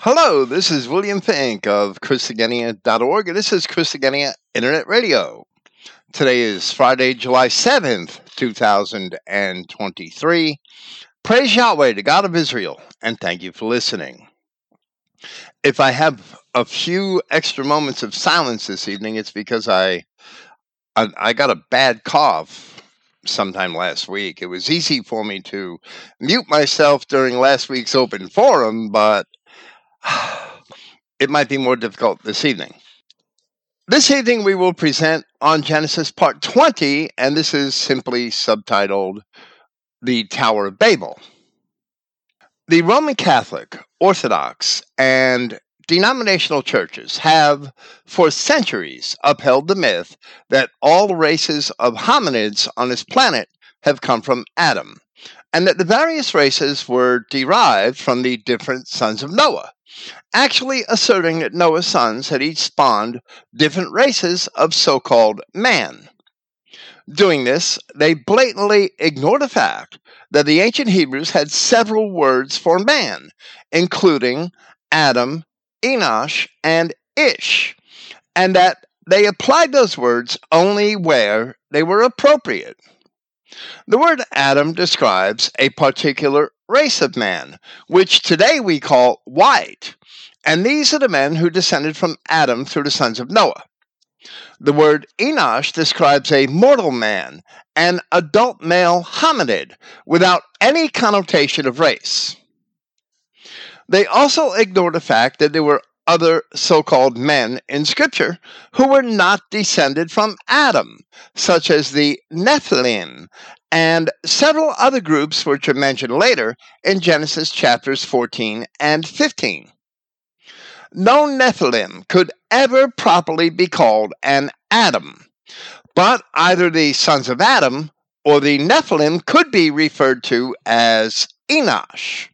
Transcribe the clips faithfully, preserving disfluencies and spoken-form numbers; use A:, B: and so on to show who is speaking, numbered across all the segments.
A: Hello, this is William Fink of Christogenea dot org, and this is Christogenea Internet Radio. Today is Friday, July seventh, two thousand twenty-three. Praise Yahweh, the God of Israel, and thank you for listening. If I have a few extra moments of silence this evening, it's because I, I, I got a bad cough sometime last week. It was easy for me to mute myself during last week's open forum, but it might be more difficult this evening. This evening we will present on Genesis part twenty, and this is simply subtitled The Tower of Babel. The Roman Catholic, Orthodox, and denominational churches have for centuries upheld the myth that all races of hominids on this planet have come from Adam, and that the various races were derived from the different sons of Noah, actually asserting that Noah's sons had each spawned different races of so-called man. Doing this, they blatantly ignore the fact that the ancient Hebrews had several words for man, including Adam, Enosh, and Ish, and that they applied those words only where they were appropriate. The word Adam describes a particular race of man, which today we call white, and these are the men who descended from Adam through the sons of Noah. The word Enosh describes a mortal man, an adult male hominid, without any connotation of race. They also ignore the fact that there were other so-called men in Scripture who were not descended from Adam, such as the Nephilim, and several other groups which are mentioned later in Genesis chapters fourteen and fifteen. No Nephilim could ever properly be called an Adam, but either the sons of Adam or the Nephilim could be referred to as Enosh.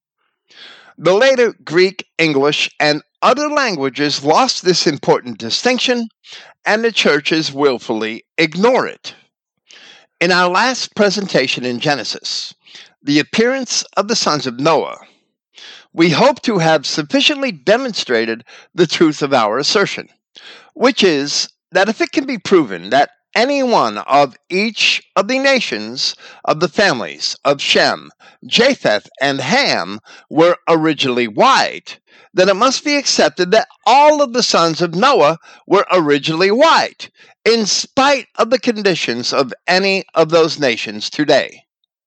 A: The later Greek, English, and other languages lost this important distinction, and the churches willfully ignore it. In our last presentation in Genesis, the appearance of the sons of Noah, we hope to have sufficiently demonstrated the truth of our assertion, which is that if it can be proven that any one of each of the nations of the families of Shem, Japheth, and Ham were originally white, then it must be accepted that all of the sons of Noah were originally white, in spite of the conditions of any of those nations today.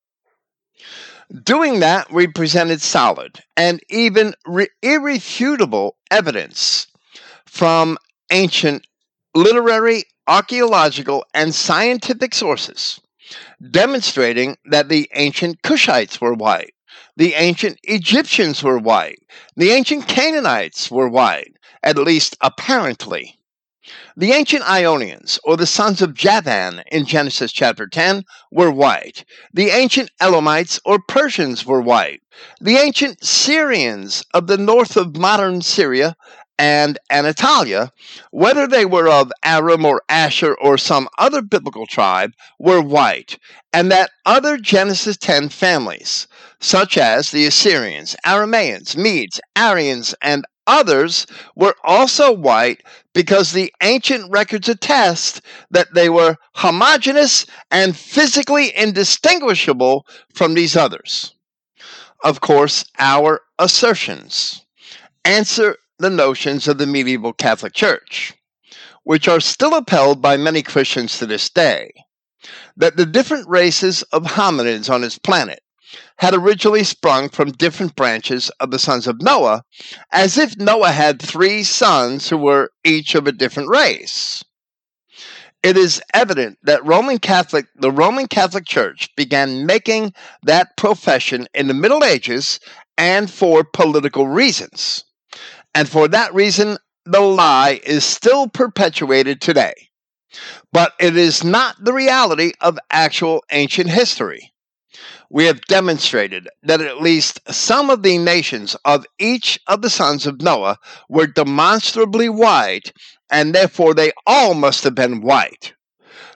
A: Doing that, we presented solid and even re- irrefutable evidence from ancient literary, archaeological, and scientific sources, demonstrating that the ancient Cushites were white, the ancient Egyptians were white, the ancient Canaanites were white, at least apparently. The ancient Ionians, or the sons of Javan in Genesis chapter ten, were white. The ancient Elamites, or Persians, were white. The ancient Syrians of the north of modern Syria and Anatolia, whether they were of Aram or Asher or some other biblical tribe, were white, and that other Genesis ten families, such as the Assyrians, Aramaeans, Medes, Aryans, and others, were also white because the ancient records attest that they were homogeneous and physically indistinguishable from these others. Of course, our assertions answer the notions of the medieval Catholic Church, which are still upheld by many Christians to this day, that the different races of hominids on this planet had originally sprung from different branches of the sons of Noah, as if Noah had three sons who were each of a different race. It is evident that Roman Catholic, the Roman Catholic Church began making that profession in the Middle Ages and for political reasons. And for that reason, the lie is still perpetuated today. But it is not the reality of actual ancient history. We have demonstrated that at least some of the nations of each of the sons of Noah were demonstrably white, and therefore they all must have been white.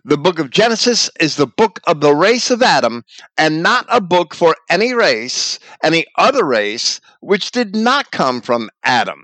A: The book of Genesis is the book of the race of Adam, and not a book for any race, any other race, which did not come from Adam.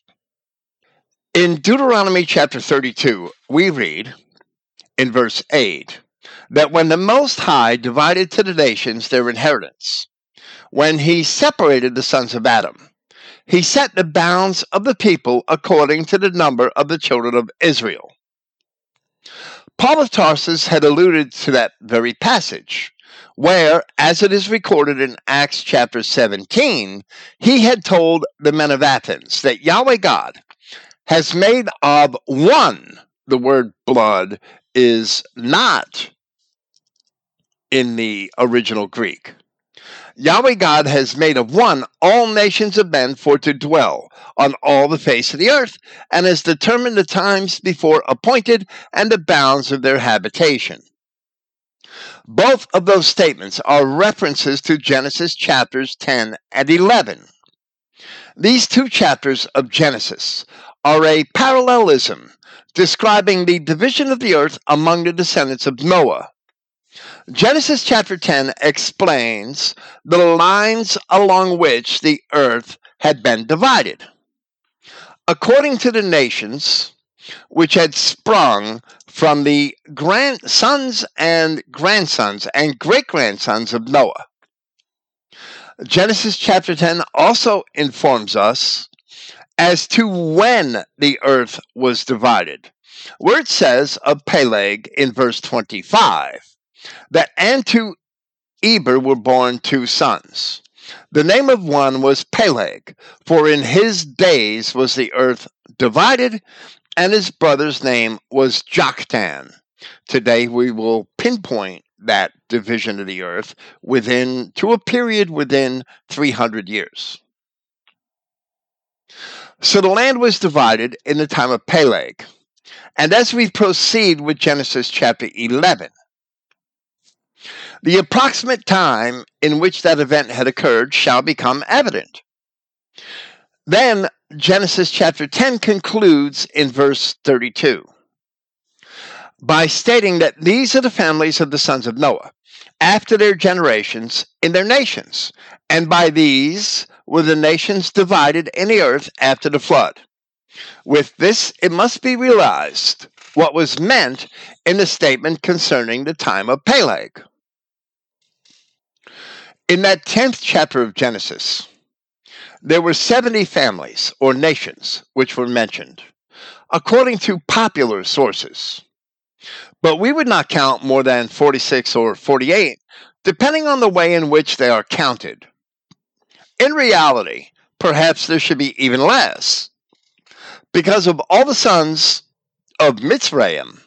A: In Deuteronomy chapter thirty-two, we read, in verse eight, that when the Most High divided to the nations their inheritance, when he separated the sons of Adam, he set the bounds of the people according to the number of the children of Israel. Paul of Tarsus had alluded to that very passage, where, as it is recorded in Acts chapter seventeen, he had told the men of Athens that Yahweh God has made of one, the word blood is not in the original Greek. Yahweh God has made of one all nations of men for to dwell on all the face of the earth, and has determined the times before appointed and the bounds of their habitation. Both of those statements are references to Genesis chapters ten and eleven. These two chapters of Genesis are a parallelism describing the division of the earth among the descendants of Noah. Genesis chapter ten explains the lines along which the earth had been divided. According to the nations which had sprung from the grandsons and grandsons and great-grandsons of Noah. Genesis chapter ten also informs us as to when the earth was divided, where it says of Peleg in verse twenty-five, that and to Eber were born two sons. The name of one was Peleg, for in his days was the earth divided, and his brother's name was Joktan. Today we will pinpoint that division of the earth within to a period within three hundred years. So the land was divided in the time of Peleg. And as we proceed with Genesis chapter eleven, the approximate time in which that event had occurred shall become evident. Then Genesis chapter ten concludes in verse thirty-two by stating that these are the families of the sons of Noah, after their generations in their nations, and by these were the nations divided in the earth after the flood. With this, it must be realized what was meant in the statement concerning the time of Peleg. In that tenth chapter of Genesis, there were seventy families or nations which were mentioned, according to popular sources. But we would not count more than forty-six or forty-eight, depending on the way in which they are counted. In reality, perhaps there should be even less, because of all the sons of Mitzrayim,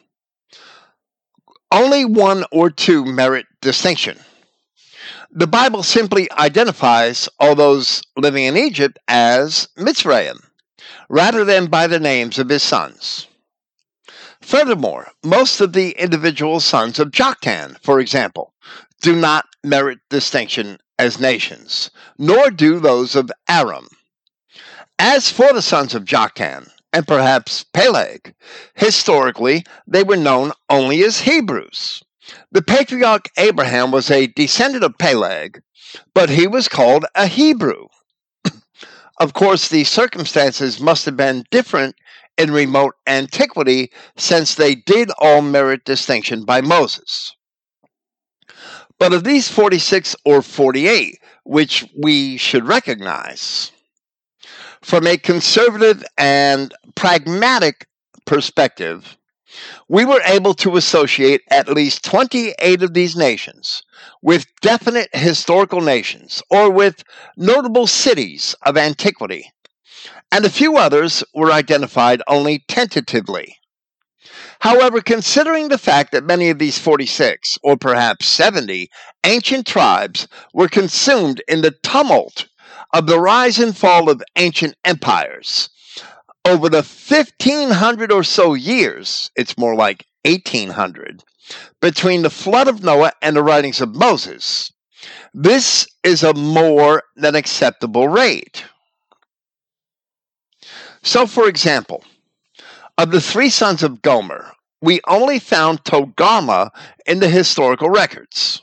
A: only one or two merit distinction. The Bible simply identifies all those living in Egypt as Mitzrayim, rather than by the names of his sons. Furthermore, most of the individual sons of Joktan, for example, do not merit distinction as nations, nor do those of Aram. As for the sons of Joktan, and perhaps Peleg, historically they were known only as Hebrews. The patriarch Abraham was a descendant of Peleg, but he was called a Hebrew. Of course, the circumstances must have been different in remote antiquity, since they did all merit distinction by Moses. But of these forty-six or forty-eight, which we should recognize, from a conservative and pragmatic perspective, we were able to associate at least twenty-eight of these nations with definite historical nations or with notable cities of antiquity, and a few others were identified only tentatively. However, considering the fact that many of these forty-six, or perhaps seventy, ancient tribes were consumed in the tumult of the rise and fall of ancient empires, over the fifteen hundred or so years, it's more like eighteen hundred, between the flood of Noah and the writings of Moses, this is a more than acceptable rate. So, for example, of the three sons of Gomer, we only found Togarmah in the historical records.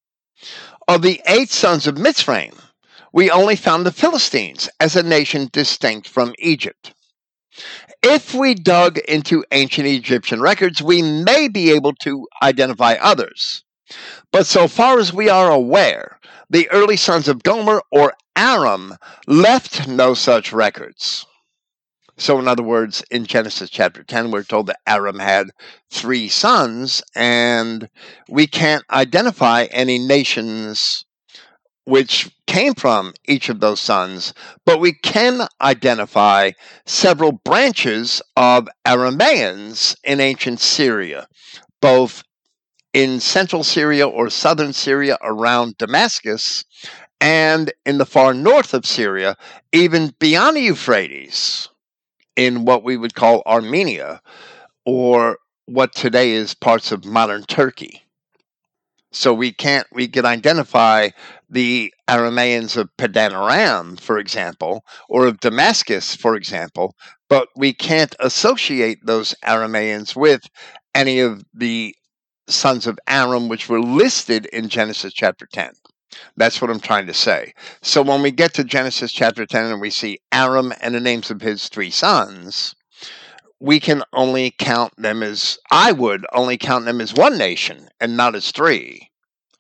A: Of the eight sons of Mitzrayim, we only found the Philistines as a nation distinct from Egypt. If we dug into ancient Egyptian records, we may be able to identify others. But so far as we are aware, the early sons of Gomer or Aram left no such records. So in other words, in Genesis chapter ten, we're told that Aram had three sons, and we can't identify any nations which came from each of those sons, but we can identify several branches of Arameans in ancient Syria, both in central Syria or southern Syria around Damascus, and in the far north of Syria, even beyond the Euphrates, in what we would call Armenia, or what today is parts of modern Turkey. So we can't, we can identify the Arameans of Padan Aram, for example, or of Damascus, for example, but we can't associate those Arameans with any of the sons of Aram, which were listed in Genesis chapter ten. That's what I'm trying to say. So when we get to Genesis chapter ten and we see Aram and the names of his three sons, we can only count them as, I would only count them as one nation and not as three.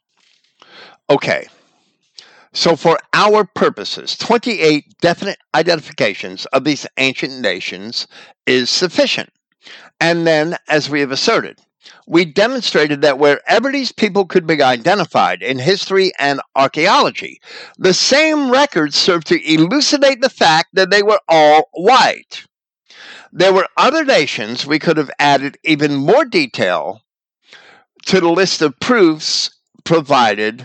A: Okay, so for our purposes, twenty-eight definite identifications of these ancient nations is sufficient. And then, as we have asserted, we demonstrated that wherever these people could be identified in history and archaeology, the same records served to elucidate the fact that they were all white. There were other nations we could have added even more detail to the list of proofs provided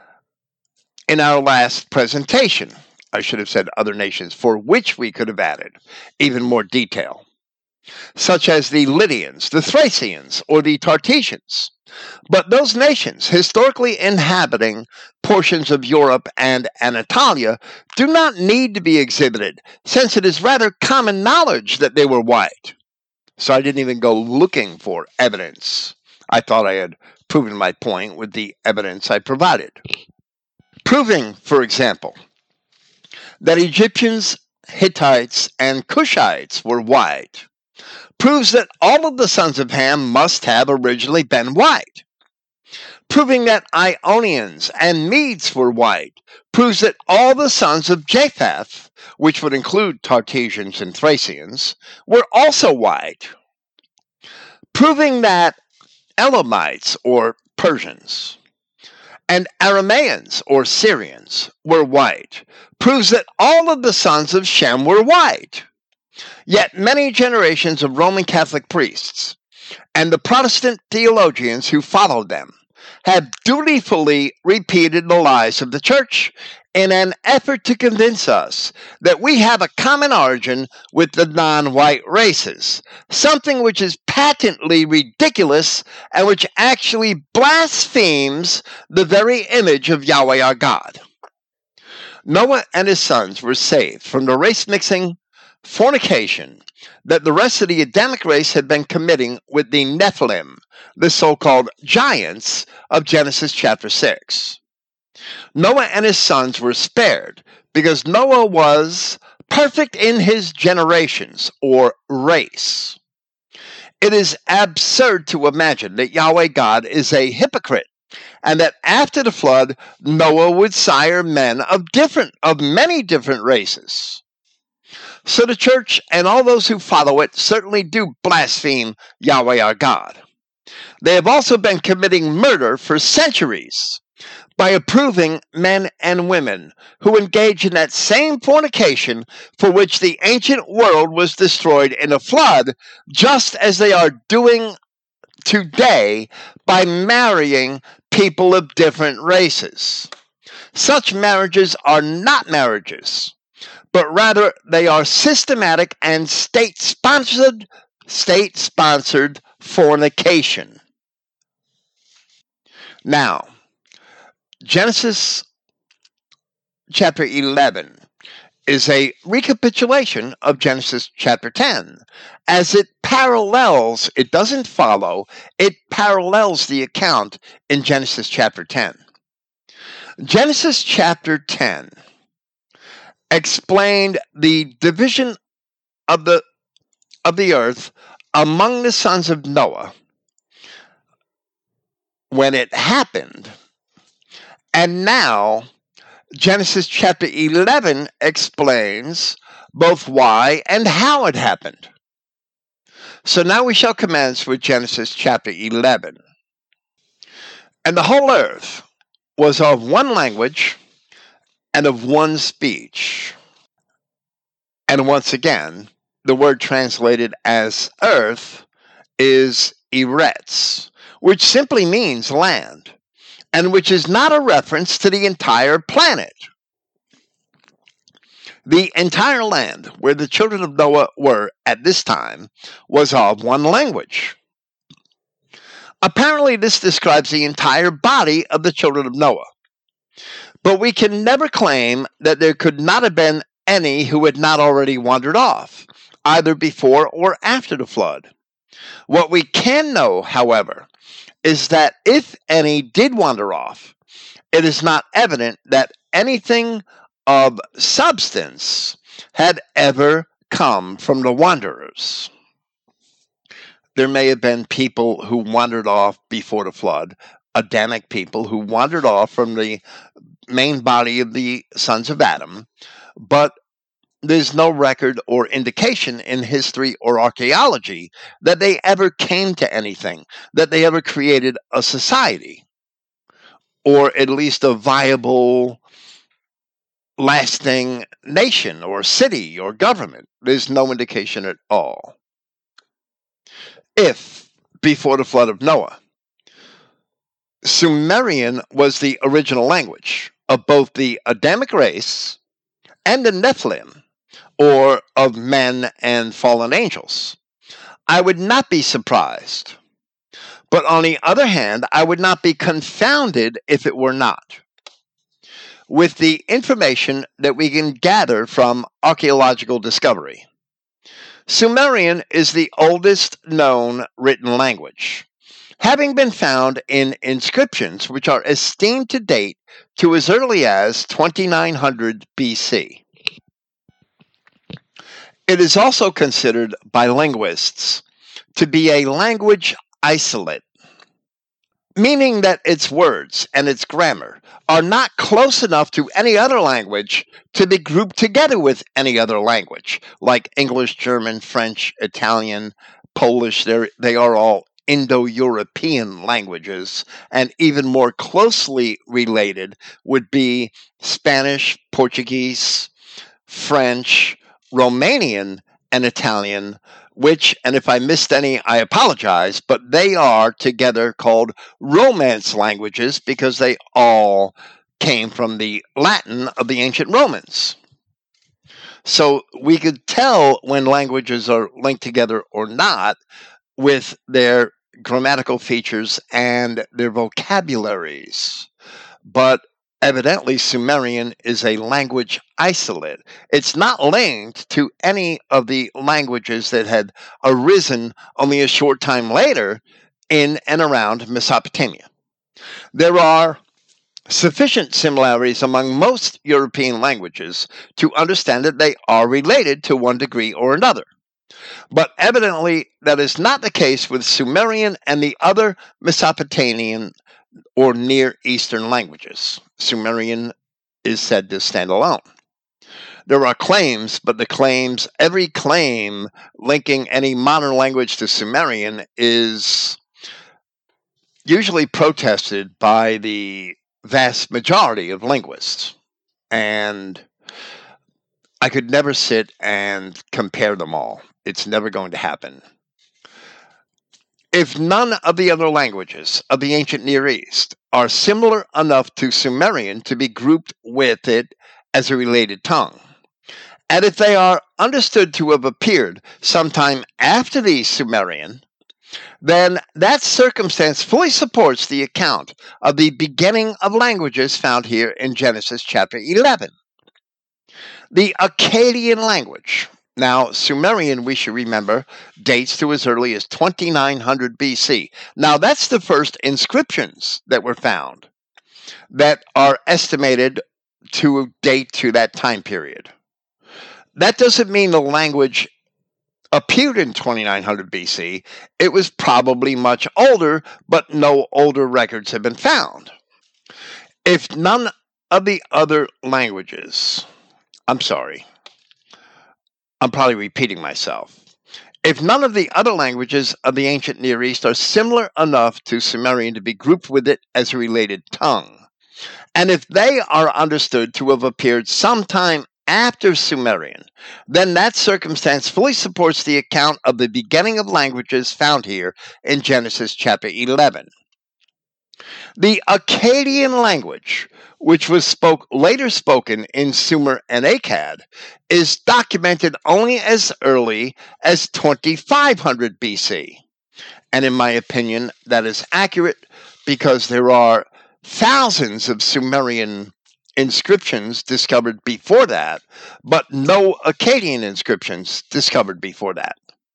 A: in our last presentation. I should have said other nations for which we could have added even more detail, such as the Lydians, the Thracians, or the Tartessians. But those nations, historically inhabiting portions of Europe and Anatolia, do not need to be exhibited, since it is rather common knowledge that they were white. So I didn't even go looking for evidence. I thought I had proven my point with the evidence I provided. Proving, for example, that Egyptians, Hittites, and Cushites were white proves that all of the sons of Ham must have originally been white. Proving that Ionians and Medes were white proves that all the sons of Japheth, which would include Tartessians and Thracians, were also white. Proving that Elamites, or Persians, and Arameans, or Syrians, were white proves that all of the sons of Shem were white. Yet many generations of Roman Catholic priests and the Protestant theologians who followed them have dutifully repeated the lies of the church in an effort to convince us that we have a common origin with the non-white races, something which is patently ridiculous and which actually blasphemes the very image of Yahweh our God. Noah and his sons were saved from the race-mixing fornication that the rest of the Adamic race had been committing with the Nephilim, the so-called giants of Genesis chapter six. Noah and his sons were spared because Noah was perfect in his generations, or race. It is absurd to imagine that Yahweh God is a hypocrite, and that after the flood, Noah would sire men of different, of many different races. So the church and all those who follow it certainly do blaspheme Yahweh our God. They have also been committing murder for centuries by approving men and women who engage in that same fornication for which the ancient world was destroyed in a flood, just as they are doing today by marrying people of different races. Such marriages are not marriages, but rather they are systematic and state-sponsored, state-sponsored fornication. Now, Genesis chapter eleven is a recapitulation of Genesis chapter ten, as it parallels, it doesn't follow, it parallels the account in Genesis chapter ten. Genesis chapter ten explained the division of the of the earth among the sons of Noah when it happened. And now Genesis chapter eleven explains both why and how it happened. So now we shall commence with Genesis chapter eleven. And the whole earth was of one language and of one speech. And once again, the word translated as earth is eretz, which simply means land, and which is not a reference to the entire planet. The entire land where the children of Noah were at this time was of one language. Apparently, this describes the entire body of the children of Noah. But we can never claim that there could not have been any who had not already wandered off, either before or after the flood. What we can know, however, is that if any did wander off, it is not evident that anything of substance had ever come from the wanderers. There may have been people who wandered off before the flood, Adamic people who wandered off from the main body of the sons of Adam, but there's no record or indication in history or archaeology that they ever came to anything, that they ever created a society, or at least a viable, lasting nation or city or government. There's no indication at all. If, before the flood of Noah, Sumerian was the original language of both the Adamic race and the Nephilim, or of men and fallen angels, I would not be surprised. But on the other hand, I would not be confounded if it were not. With the information that we can gather from archaeological discovery, Sumerian is the oldest known written language, having been found in inscriptions which are esteemed to date to as early as twenty-nine hundred B C. It is also considered by linguists to be a language isolate, meaning that its words and its grammar are not close enough to any other language to be grouped together with any other language, like English, German, French, Italian, Polish. They're, they are all Indo-European languages, and even more closely related would be Spanish, Portuguese, French, Romanian, and Italian, which, and if I missed any, I apologize, but they are together called Romance languages because they all came from the Latin of the ancient Romans. So we could tell when languages are linked together or not with their grammatical features and their vocabularies. But evidently, Sumerian is a language isolate. It's not linked to any of the languages that had arisen only a short time later in and around Mesopotamia. There are sufficient similarities among most European languages to understand that they are related to one degree or another. But evidently, that is not the case with Sumerian and the other Mesopotamian or Near Eastern languages. Sumerian is said to stand alone. There are claims, but the claims, every claim linking any modern language to Sumerian is usually protested by the vast majority of linguists. And I could never sit and compare them all. It's never going to happen. If none of the other languages of the ancient Near East are similar enough to Sumerian to be grouped with it as a related tongue, and if they are understood to have appeared sometime after the Sumerian, then that circumstance fully supports the account of the beginning of languages found here in Genesis chapter eleven. The Akkadian language. Now, Sumerian, we should remember, dates to as early as twenty-nine hundred B C. Now, that's the first inscriptions that were found that are estimated to date to that time period. That doesn't mean the language appeared in twenty-nine hundred B C. It was probably much older, but no older records have been found. If none of the other languages, I'm sorry, I'm probably repeating myself. If none of the other languages of the ancient Near East are similar enough to Sumerian to be grouped with it as a related tongue, and if they are understood to have appeared sometime after Sumerian, then that circumstance fully supports the account of the beginning of languages found here in Genesis chapter eleven. The Akkadian language, which was spoke, later spoken in Sumer and Akkad, is documented only as early as twenty-five hundred B C. And in my opinion, that is accurate because there are thousands of Sumerian inscriptions discovered before that, but no Akkadian inscriptions discovered before that.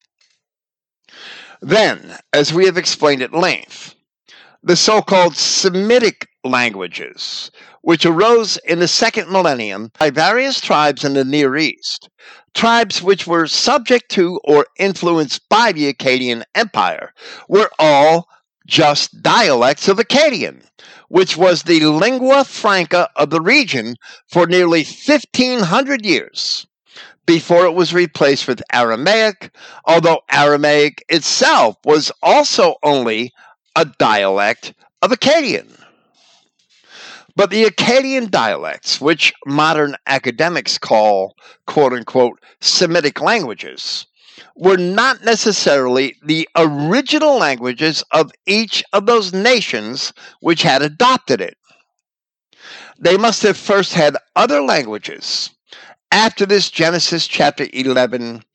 A: Then, as we have explained at length, the so-called Semitic languages, which arose in the second millennium by various tribes in the Near East, tribes which were subject to or influenced by the Akkadian Empire, were all just dialects of Akkadian, which was the lingua franca of the region for nearly fifteen hundred years before it was replaced with Aramaic, although Aramaic itself was also only a dialect of Akkadian. But the Akkadian dialects, which modern academics call quote-unquote Semitic languages, were not necessarily the original languages of each of those nations which had adopted it. They must have first had other languages after this Genesis chapter eleven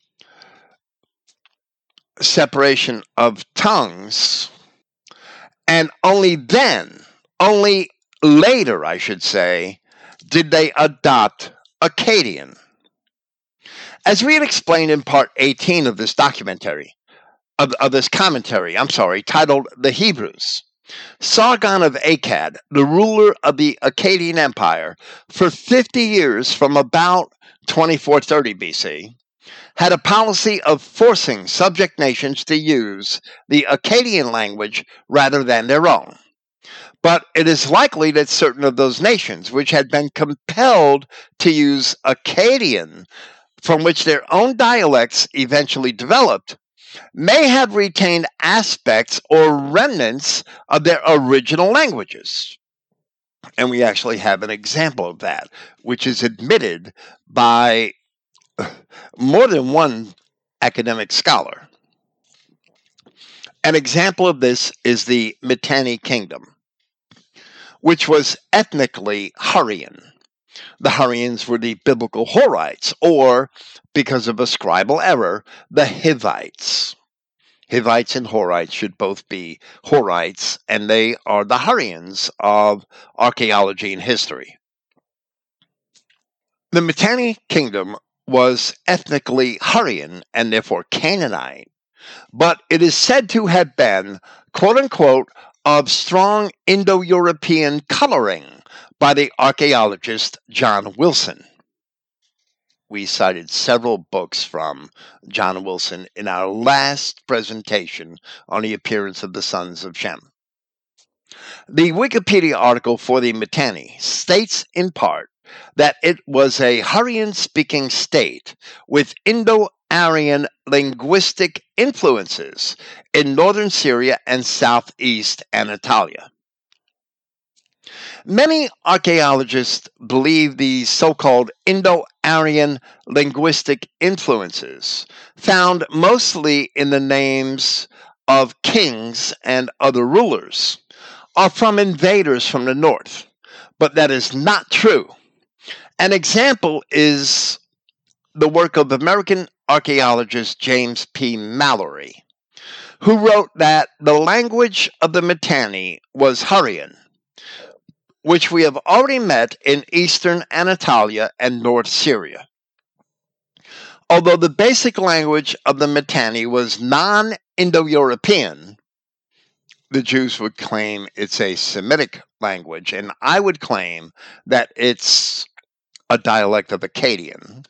A: separation of tongues, and only then, only later, I should say, did they adopt Akkadian. As we had explained in part eighteen of this documentary, of, of this commentary, I'm sorry, titled The Hebrews, Sargon of Akkad, the ruler of the Akkadian Empire, for fifty years from about twenty-four thirty B C, had a policy of forcing subject nations to use the Akkadian language rather than their own. But it is likely that certain of those nations, which had been compelled to use Akkadian, from which their own dialects eventually developed, may have retained aspects or remnants of their original languages. And we actually have an example of that, which is admitted by more than one academic scholar. An example of this is the Mitanni Kingdom, which was ethnically Hurrian. The Hurrians were the biblical Horites, or, because of a scribal error, the Hivites. Hivites and Horites should both be Horites, and they are the Hurrians of archaeology and history. The Mitanni Kingdom was ethnically Hurrian and therefore Canaanite, but it is said to have been, quote-unquote, of strong Indo-European coloring by the archaeologist John Wilson. We cited several books from John Wilson in our last presentation on the appearance of the sons of Shem. The Wikipedia article for the Mitanni states in part that it was a Hurrian-speaking state with Indo-Aryan linguistic influences in northern Syria and southeast Anatolia. Many archaeologists believe these so-called Indo-Aryan linguistic influences, found mostly in the names of kings and other rulers, are from invaders from the north, but that is not true. An example is the work of American archaeologist James P. Mallory, who wrote that the language of the Mitanni was Hurrian, which we have already met in eastern Anatolia and North Syria. Although the basic language of the Mitanni was non-Indo-European, the Jews would claim it's a Semitic language, and I would claim that it's a dialect of Akkadian.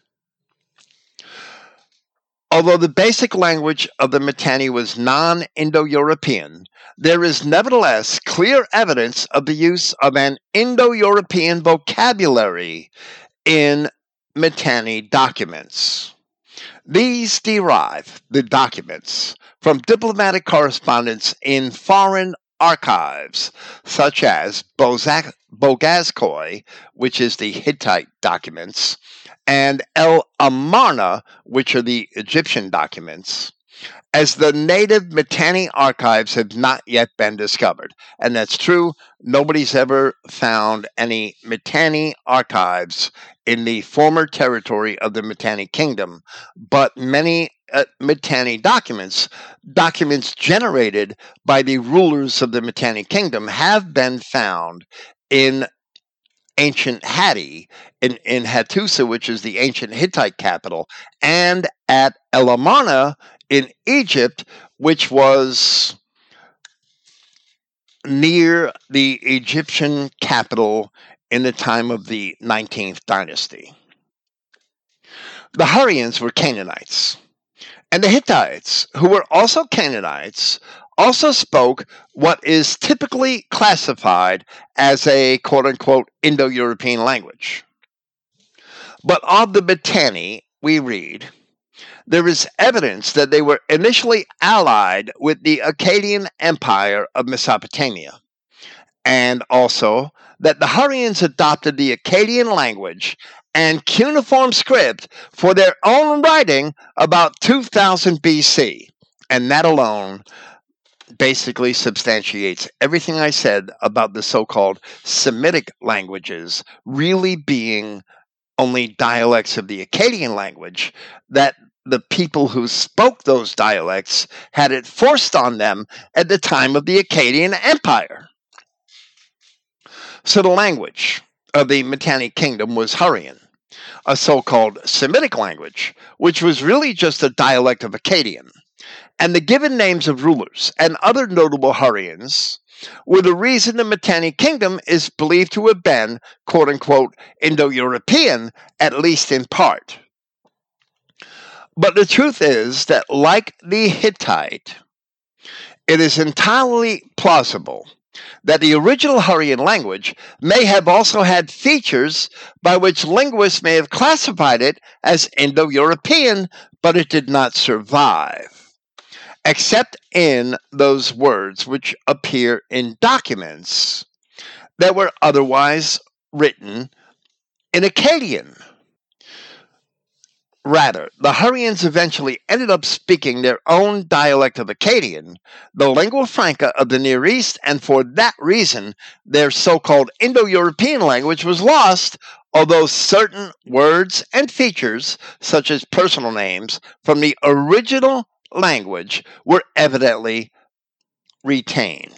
A: Although the basic language of the Mitanni was non-Indo-European, there is nevertheless clear evidence of the use of an Indo-European vocabulary in Mitanni documents. These derive, the documents, from diplomatic correspondence in foreign archives, such as Bozak, Bogazkoi, which is the Hittite documents, and El Amarna, which are the Egyptian documents, as the native Mitanni archives have not yet been discovered. And that's true. Nobody's ever found any Mitanni archives in the former territory of the Mitanni Kingdom, but many uh, Mitanni documents, documents generated by the rulers of the Mitanni Kingdom, have been found in ancient Hatti, in, in Hattusa, which is the ancient Hittite capital, and at El Amarna in Egypt, which was near the Egyptian capital in the time of the nineteenth dynasty. The Hurrians were Canaanites, and the Hittites, who were also Canaanites, also spoke what is typically classified as a quote-unquote Indo-European language. But of the Mitanni, we read, there is evidence that they were initially allied with the Akkadian Empire of Mesopotamia, and also that the Hurrians adopted the Akkadian language and cuneiform script for their own writing about two thousand B C, and that alone basically substantiates everything I said about the so-called Semitic languages really being only dialects of the Akkadian language, that the people who spoke those dialects had it forced on them at the time of the Akkadian Empire. So the language of the Mitanni Kingdom was Hurrian, a so-called Semitic language, which was really just a dialect of Akkadian. And the given names of rulers and other notable Hurrians were the reason the Mitanni Kingdom is believed to have been, quote-unquote, Indo-European, at least in part. But the truth is that, like the Hittite, it is entirely plausible that the original Hurrian language may have also had features by which linguists may have classified it as Indo-European, but it did not survive, except in those words which appear in documents that were otherwise written in Akkadian. Rather, the Hurrians eventually ended up speaking their own dialect of Akkadian, the lingua franca of the Near East, and for that reason, their so-called Indo-European language was lost, although certain words and features, such as personal names, from the original language were evidently retained.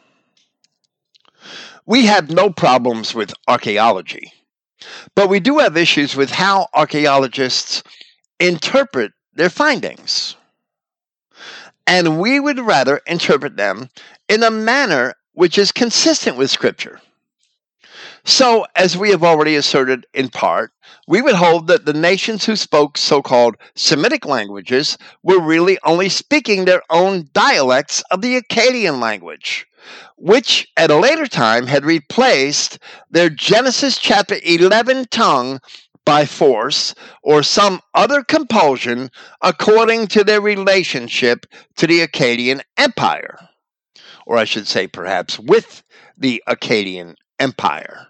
A: We have no problems with archaeology, but we do have issues with how archaeologists interpret their findings. And we would rather interpret them in a manner which is consistent with Scripture. So, as we have already asserted in part, we would hold that the nations who spoke so-called Semitic languages were really only speaking their own dialects of the Akkadian language, which at a later time had replaced their Genesis chapter eleven tongue by force or some other compulsion according to their relationship to the Akkadian Empire, or I should say perhaps with the Akkadian Empire.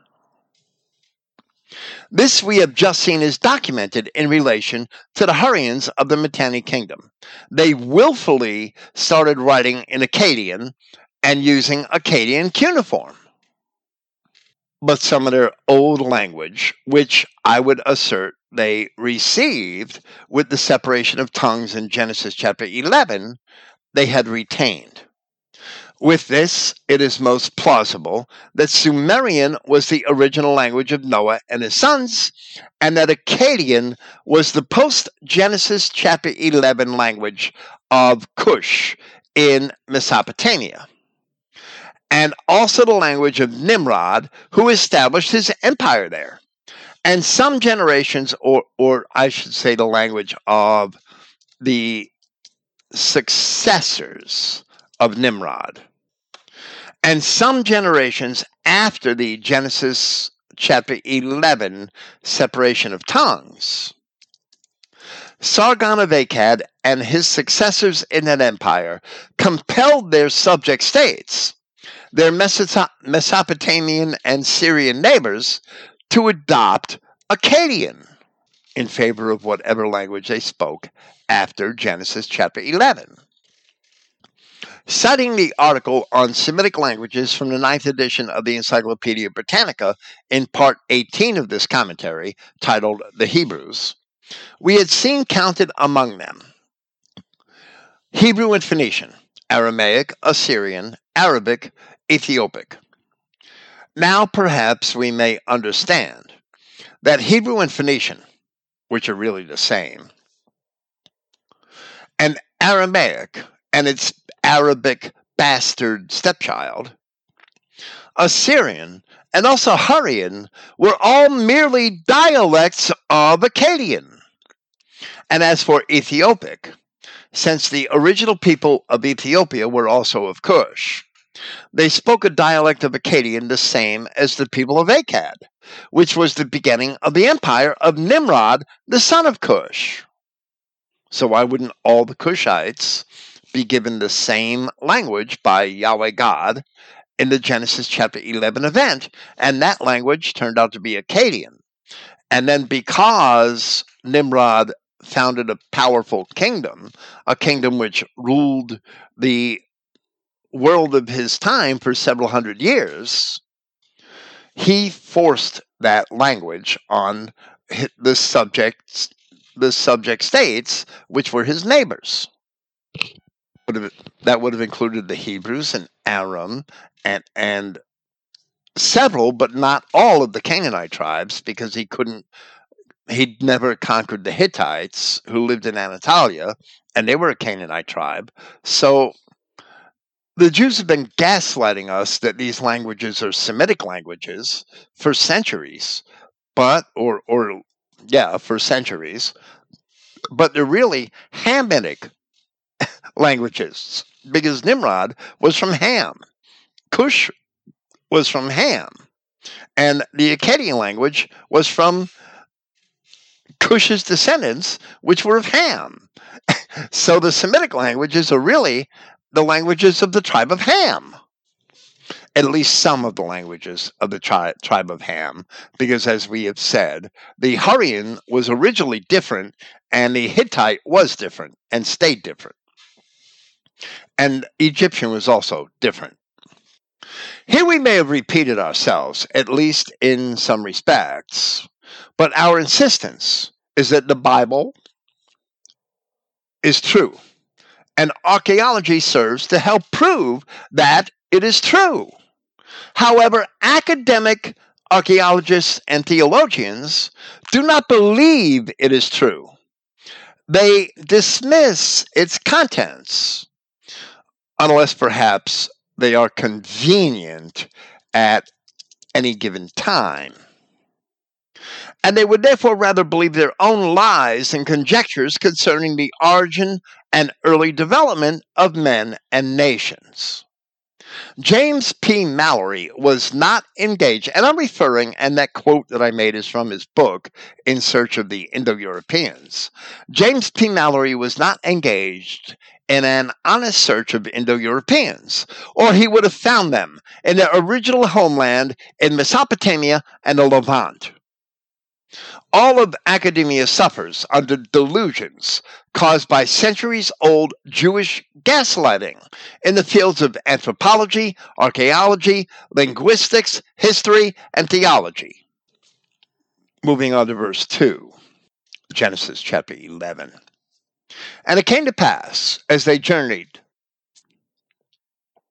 A: This we have just seen is documented in relation to the Hurrians of the Mitanni Kingdom. They willfully started writing in Akkadian and using Akkadian cuneiform. But some of their old language, which I would assert they received with the separation of tongues in Genesis chapter eleven, they had retained. With this, it is most plausible that Sumerian was the original language of Noah and his sons, and that Akkadian was the post-Genesis chapter eleven language of Cush in Mesopotamia, and also the language of Nimrod, who established his empire there. And some generations, or, or I should say the language of the successors of Nimrod. And some generations after the Genesis chapter eleven separation of tongues, Sargon of Akkad and his successors in that empire compelled their subject states, their Mesopotamian and Syrian neighbors, to adopt Akkadian in favor of whatever language they spoke after Genesis chapter eleven. Citing the article on Semitic languages from the ninth edition of the Encyclopedia Britannica in part eighteen of this commentary, titled The Hebrews, we had seen counted among them Hebrew and Phoenician, Aramaic, Assyrian, Arabic, Ethiopic. Now perhaps we may understand that Hebrew and Phoenician, which are really the same, and Aramaic and its Arabic bastard stepchild, Assyrian, and also Hurrian were all merely dialects of Akkadian. And as for Ethiopic, since the original people of Ethiopia were also of Cush, they spoke a dialect of Akkadian the same as the people of Akkad, which was the beginning of the empire of Nimrod, the son of Cush. So why wouldn't all the Cushites be given the same language by Yahweh God in the Genesis chapter eleven event, and that language turned out to be Akkadian? And then because Nimrod founded a powerful kingdom, a kingdom which ruled the world of his time for several hundred years, he forced that language on the subjects, the subject states, which were his neighbors. That would have included the Hebrews and Aram and and several, but not all of the Canaanite tribes, because he couldn't, he'd never conquered the Hittites who lived in Anatolia, and they were a Canaanite tribe. So the Jews have been gaslighting us that these languages are Semitic languages for centuries, but, or, or yeah, for centuries, but they're really Hamitic languages, because Nimrod was from Ham. Cush was from Ham. And the Akkadian language was from Cush's descendants, which were of Ham. So the Semitic languages are really the languages of the tribe of Ham. At least some of the languages of the tri- tribe of Ham, because as we have said, the Hurrian was originally different, and the Hittite was different and stayed different. And Egyptian was also different. Here we may have repeated ourselves, at least in some respects, but our insistence is that the Bible is true, and archaeology serves to help prove that it is true. However, academic archaeologists and theologians do not believe it is true. They dismiss its contents, unless perhaps they are convenient at any given time. And they would therefore rather believe their own lies and conjectures concerning the origin and early development of men and nations. James P. Mallory was not engaged, and I'm referring, and that quote that I made is from his book, In Search of the Indo-Europeans. James P. Mallory was not engaged in an honest search of Indo-Europeans, or he would have found them in their original homeland in Mesopotamia and the Levant. All of academia suffers under delusions caused by centuries-old Jewish gaslighting in the fields of anthropology, archaeology, linguistics, history, and theology. Moving on to verse two, Genesis chapter eleven. And it came to pass, as they journeyed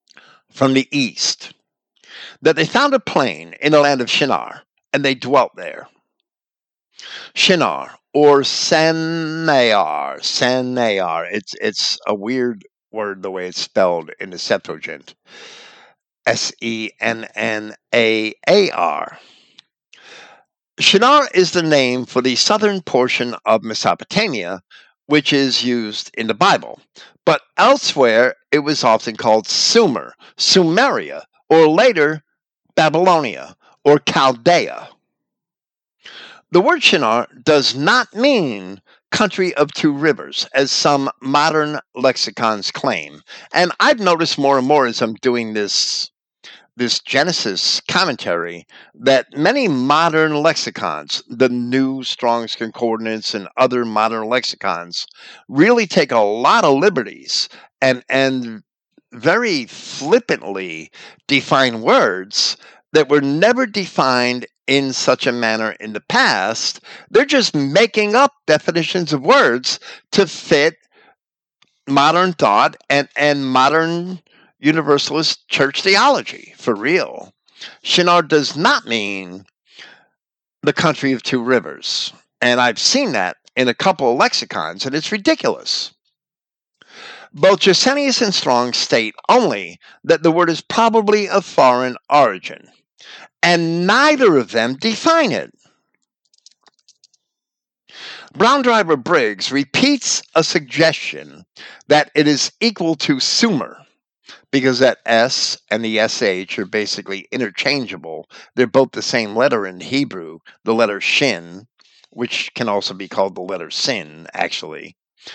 A: from the east, that they found a plain in the land of Shinar, and they dwelt there. Shinar, or Sennaar, Sennaar, it's, it's a weird word the way it's spelled in the Septuagint. S E N N A A R. Shinar is the name for the southern portion of Mesopotamia, which is used in the Bible. But elsewhere, it was often called Sumer, Sumeria, or later Babylonia, or Chaldea. The word Shinar does not mean country of two rivers, as some modern lexicons claim. And I've noticed more and more as I'm doing this this Genesis commentary that many modern lexicons, the new Strong's Concordance and other modern lexicons, really take a lot of liberties and, and very flippantly define words that were never defined in such a manner in the past. They're just making up definitions of words to fit modern thought and, and modern Universalist church theology, for real. Shinar does not mean the country of two rivers. And I've seen that in a couple of lexicons, and it's ridiculous. Both Gesenius and Strong state only that the word is probably of foreign origin, and neither of them define it. Brown Driver Briggs repeats a suggestion that it is equal to Sumer, because that S and the S H are basically interchangeable. They're both the same letter in Hebrew, the letter Shin, which can also be called the letter Sin, actually.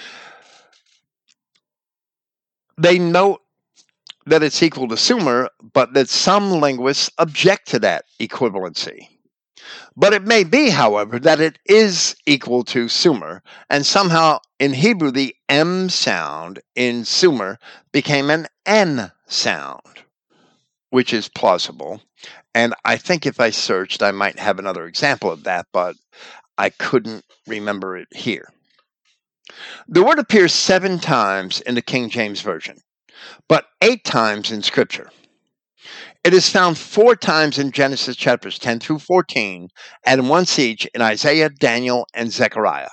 A: They note that it's equal to Sumer, but that some linguists object to that equivalency. But it may be, however, that it is equal to Sumer, and somehow in Hebrew the M sound in Sumer became an N sound, which is plausible. And I think if I searched, I might have another example of that, but I couldn't remember it here. The word appears seven times in the King James Version, but eight times in Scripture. It is found four times in Genesis chapters ten through fourteen, and once each in Isaiah, Daniel, and Zechariah.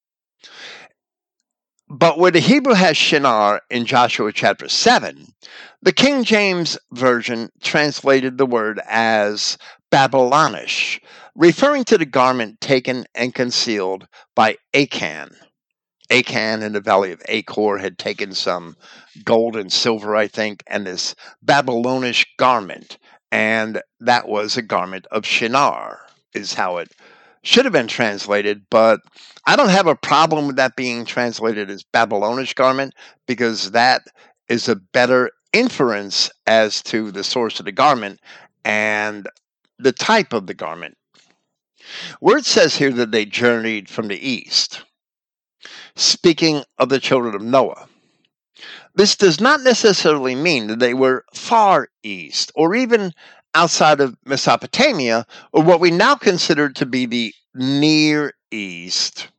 A: But where the Hebrew has Shinar in Joshua chapter seven, the King James Version translated the word as Babylonish, referring to the garment taken and concealed by Achan. Achan in the valley of Achor had taken some gold and silver, I think, and this Babylonish garment, and that was a garment of Shinar, is how it should have been translated, but I don't have a problem with that being translated as Babylonish garment, because that is a better inference as to the source of the garment and the type of the garment. Where it says here that they journeyed from the east, speaking of the children of Noah, this does not necessarily mean that they were far east or even outside of Mesopotamia, or what we now consider to be the Near East,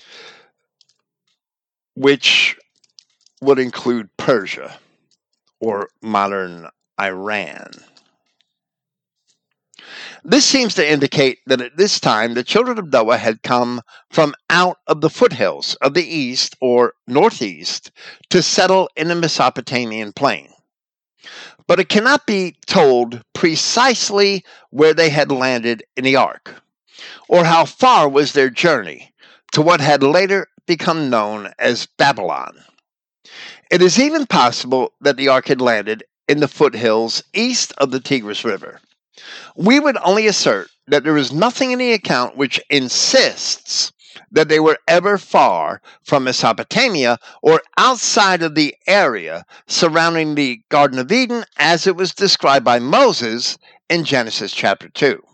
A: which would include Persia or modern Iran. This seems to indicate that at this time the children of Noah had come from out of the foothills of the east or northeast to settle in the Mesopotamian plain. But it cannot be told precisely where they had landed in the ark, or how far was their journey to what had later become known as Babylon. It is even possible that the ark had landed in the foothills east of the Tigris River. We would only assert that there is nothing in the account which insists that they were ever far from Mesopotamia or outside of the area surrounding the Garden of Eden as it was described by Moses in Genesis chapter two.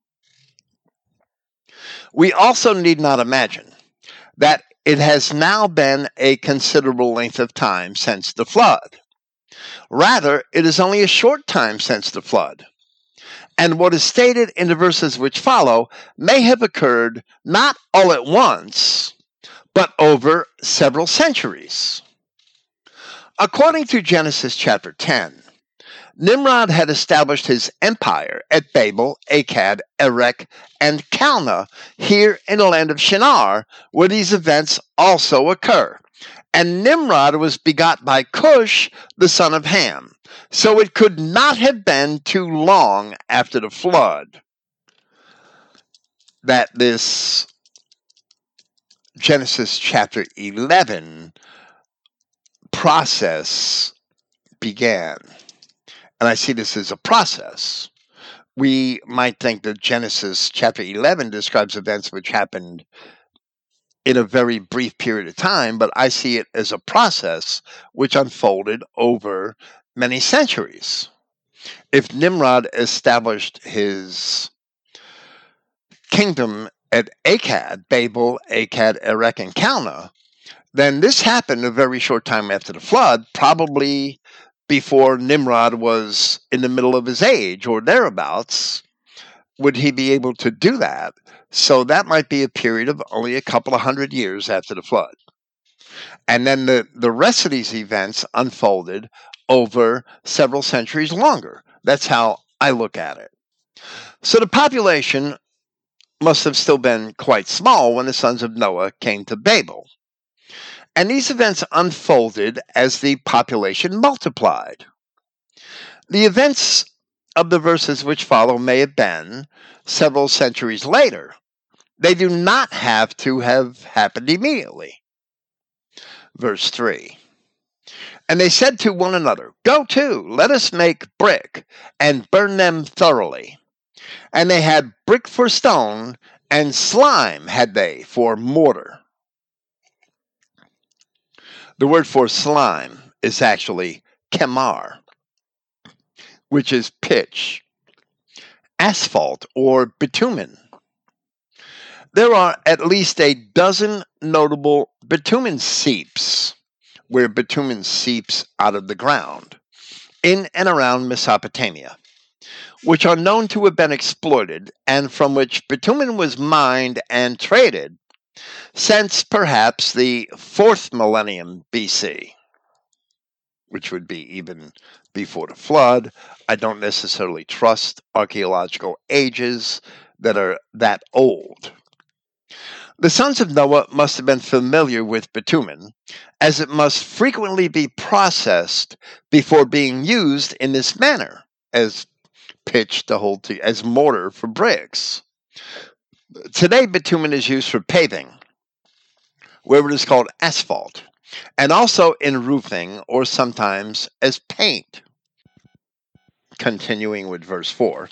A: We also need not imagine that it has now been a considerable length of time since the flood. Rather, it is only a short time since the flood. And what is stated in the verses which follow may have occurred not all at once, but over several centuries. According to Genesis chapter ten, Nimrod had established his empire at Babel, Akkad, Erech, and Calneh here in the land of Shinar, where these events also occur. And Nimrod was begot by Cush, the son of Ham. So it could not have been too long after the flood that this Genesis chapter eleven process began. And I see this as a process. We might think that Genesis chapter eleven describes events which happened in a very brief period of time, but I see it as a process which unfolded over many centuries. If Nimrod established his kingdom at Akkad, Babel, Akkad, Erech, and Calneh, then this happened a very short time after the flood, probably before Nimrod was in the middle of his age or thereabouts. Would he be able to do that? So that might be a period of only a couple of hundred years after the flood. And then the, the rest of these events unfolded over several centuries longer. That's how I look at it. So the population must have still been quite small when the sons of Noah came to Babel. And these events unfolded as the population multiplied. The events of the verses which follow may have been several centuries later. They do not have to have happened immediately. Verse three. And they said to one another, Go to, let us make brick, and burn them thoroughly. And they had brick for stone, and slime had they for mortar. The word for slime is actually kemar, which is pitch, asphalt, or bitumen. There are at least a dozen notable bitumen seeps, where bitumen seeps out of the ground, in and around Mesopotamia, which are known to have been exploited and from which bitumen was mined and traded since perhaps the fourth millennium B C, which would be even before the flood. I don't necessarily trust archaeological ages that are that old. The sons of Noah must have been familiar with bitumen, as it must frequently be processed before being used in this manner, as pitch to hold to, as mortar for bricks. Today, bitumen is used for paving, where it is called asphalt, and also in roofing or sometimes as paint. Continuing with verse four.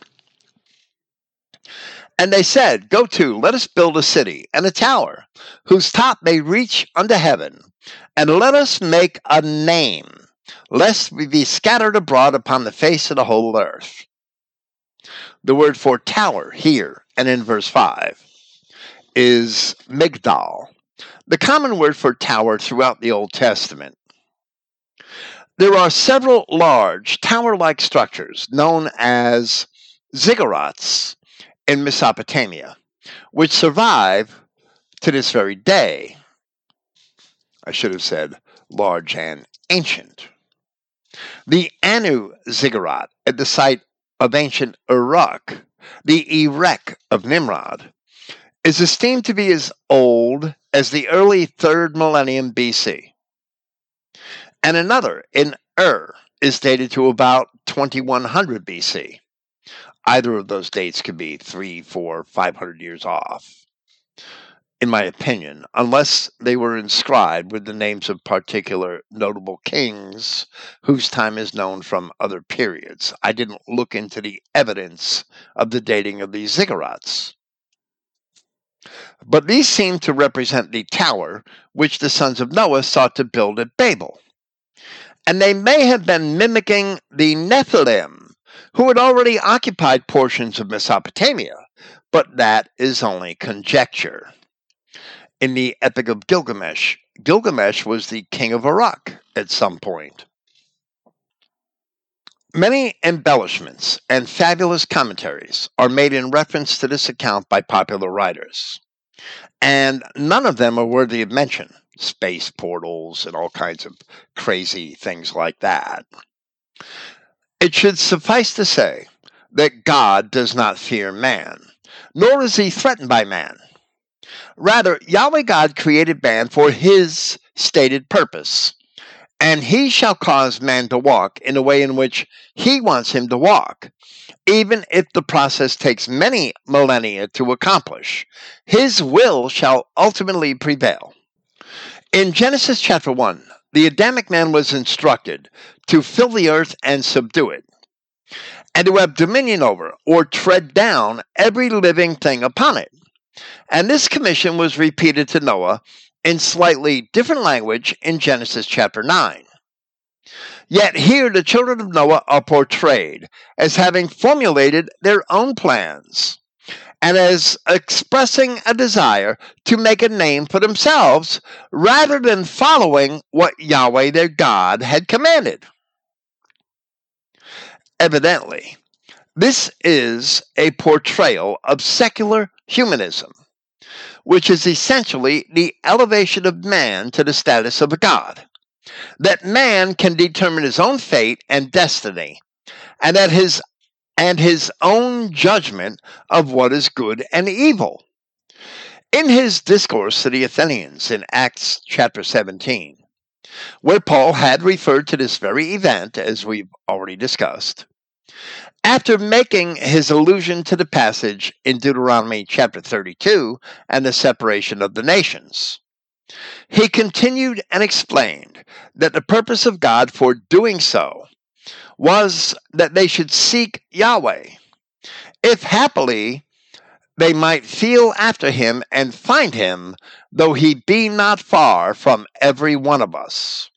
A: And they said, Go to, let us build a city and a tower, whose top may reach unto heaven, and let us make a name, lest we be scattered abroad upon the face of the whole earth. The word for tower here and in verse five is migdal, the common word for tower throughout the Old Testament. There are several large tower-like structures known as ziggurats in Mesopotamia, which survive to this very day. I should have said large and ancient. The Anu ziggurat at the site of ancient Uruk, the Erech of Nimrod, is esteemed to be as old as the early third millennium B C. And another in Ur is dated to about twenty-one hundred B C. Either of those dates could be three, four, five hundred years off, in my opinion, unless they were inscribed with the names of particular notable kings whose time is known from other periods. I didn't look into the evidence of the dating of these ziggurats. But these seem to represent the tower which the sons of Noah sought to build at Babel. And they may have been mimicking the Nephilim, who had already occupied portions of Mesopotamia, but that is only conjecture. In the Epic of Gilgamesh, Gilgamesh was the king of Uruk at some point. Many embellishments and fabulous commentaries are made in reference to this account by popular writers, and none of them are worthy of mention. Space portals and all kinds of crazy things like that. It should suffice to say that God does not fear man, nor is he threatened by man. Rather, Yahweh God created man for his stated purpose, and he shall cause man to walk in a way in which he wants him to walk, even if the process takes many millennia to accomplish. His will shall ultimately prevail. In Genesis chapter one, the Adamic man was instructed to fill the earth and subdue it, and to have dominion over, or tread down, every living thing upon it. And this commission was repeated to Noah in slightly different language in Genesis chapter nine. Yet here the children of Noah are portrayed as having formulated their own plans and as expressing a desire to make a name for themselves rather than following what Yahweh their God had commanded. Evidently, this is a portrayal of secular humanism, which is essentially the elevation of man to the status of a god, that man can determine his own fate and destiny, and that his and his own judgment of what is good and evil. In his discourse to the Athenians in Acts chapter seventeen, where Paul had referred to this very event, as we've already discussed, after making his allusion to the passage in Deuteronomy chapter thirty-two and the separation of the nations, he continued and explained that the purpose of God for doing so was that they should seek Yahweh, if happily they might feel after him and find him, though he be not far from every one of us.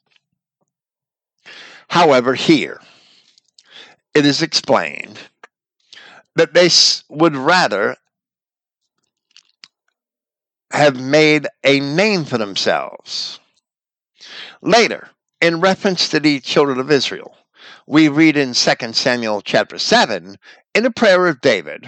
A: However, here it is explained that they would rather have made a name for themselves. Later, in reference to the children of Israel, we read in Second Samuel chapter seven, in the prayer of David,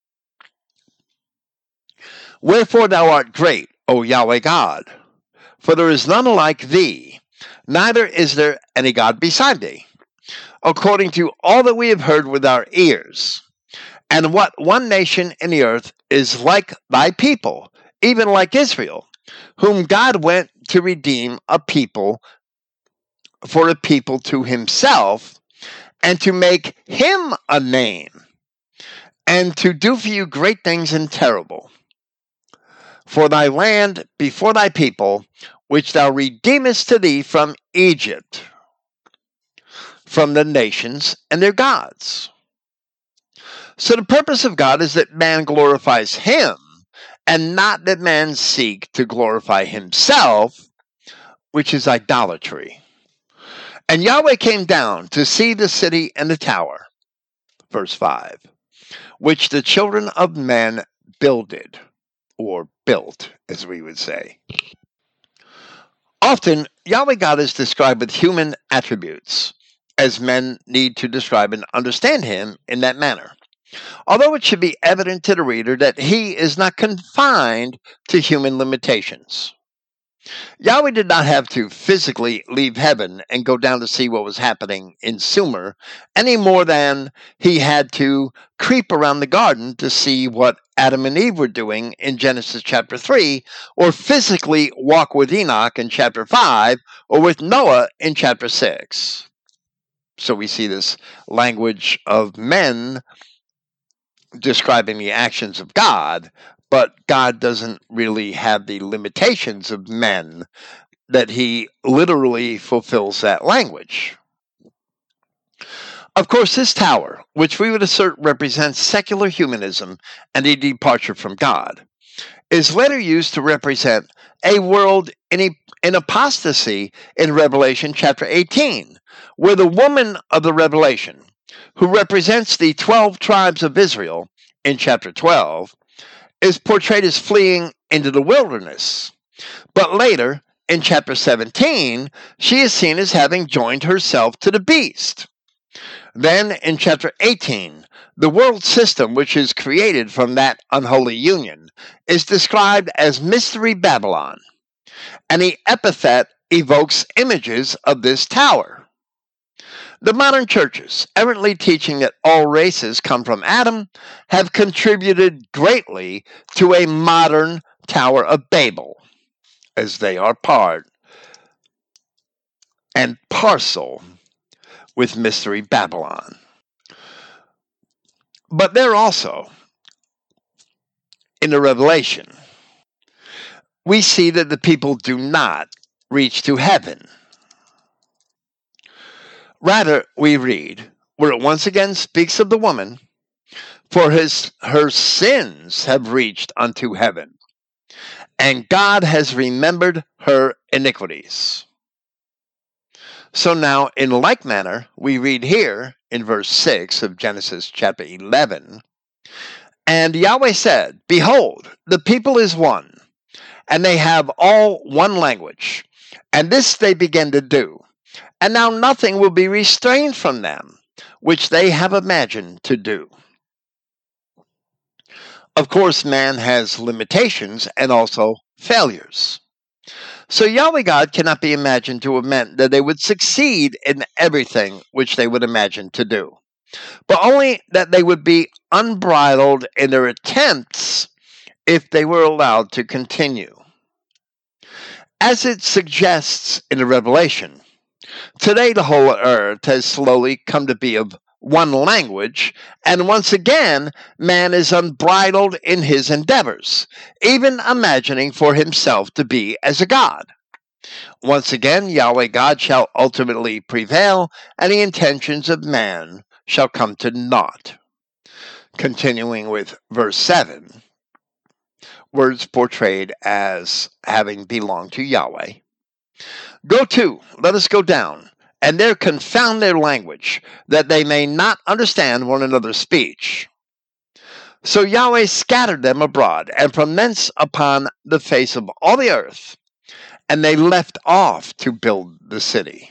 A: "Wherefore thou art great, O Yahweh God, for there is none like thee, neither is there any God beside thee, according to all that we have heard with our ears. And what one nation in the earth is like thy people, even like Israel, whom God went to redeem a people for a people to himself, and to make him a name, and to do for you great things and terrible. For thy land before thy people, which thou redeemest to thee from Egypt, from the nations and their gods." So the purpose of God is that man glorifies him, and not that man seek to glorify himself, which is idolatry. "And Yahweh came down to see the city and the tower," verse five, "which the children of men builded," or built, as we would say. Often, Yahweh God is described with human attributes, as men need to describe and understand him in that manner. Although it should be evident to the reader that he is not confined to human limitations. Yahweh did not have to physically leave heaven and go down to see what was happening in Sumer, any more than he had to creep around the garden to see what Adam and Eve were doing in Genesis chapter three, or physically walk with Enoch in chapter five, or with Noah in chapter six. So we see this language of men describing the actions of God, but God doesn't really have the limitations of men that he literally fulfills that language. Of course, this tower, which we would assert represents secular humanism and a departure from God, is later used to represent a world in, a, in apostasy in Revelation chapter eighteen, where the woman of the Revelation, who represents the twelve tribes of Israel in chapter twelve, is portrayed as fleeing into the wilderness. But later, in chapter seventeen, she is seen as having joined herself to the beast. Then, in chapter eighteen, the world system which is created from that unholy union is described as Mystery Babylon, and the epithet evokes images of this tower. The modern churches, errantly teaching that all races come from Adam, have contributed greatly to a modern Tower of Babel, as they are part and parcel with Mystery Babylon. But they're also, in the Revelation, we see that the people do not reach to heaven. Rather, we read, where it once again speaks of the woman, for his her sins have reached unto heaven, and God has remembered her iniquities. So now, in like manner, we read here in verse six of Genesis chapter eleven, and Yahweh said, Behold, the people is one, and they have all one language, and this they begin to do. And now nothing will be restrained from them, which they have imagined to do. Of course, man has limitations and also failures. So Yahweh God cannot be imagined to have meant that they would succeed in everything which they would imagine to do, but only that they would be unbridled in their attempts if they were allowed to continue. As it suggests in the Revelation, today the whole earth has slowly come to be of one language, and once again man is unbridled in his endeavors, even imagining for himself to be as a god. Once again Yahweh God shall ultimately prevail, and the intentions of man shall come to naught. Continuing with verse seven, words portrayed as having belonged to Yahweh. Go to, let us go down, and there confound their language, that they may not understand one another's speech. So Yahweh scattered them abroad, and from thence upon the face of all the earth, and they left off to build the city.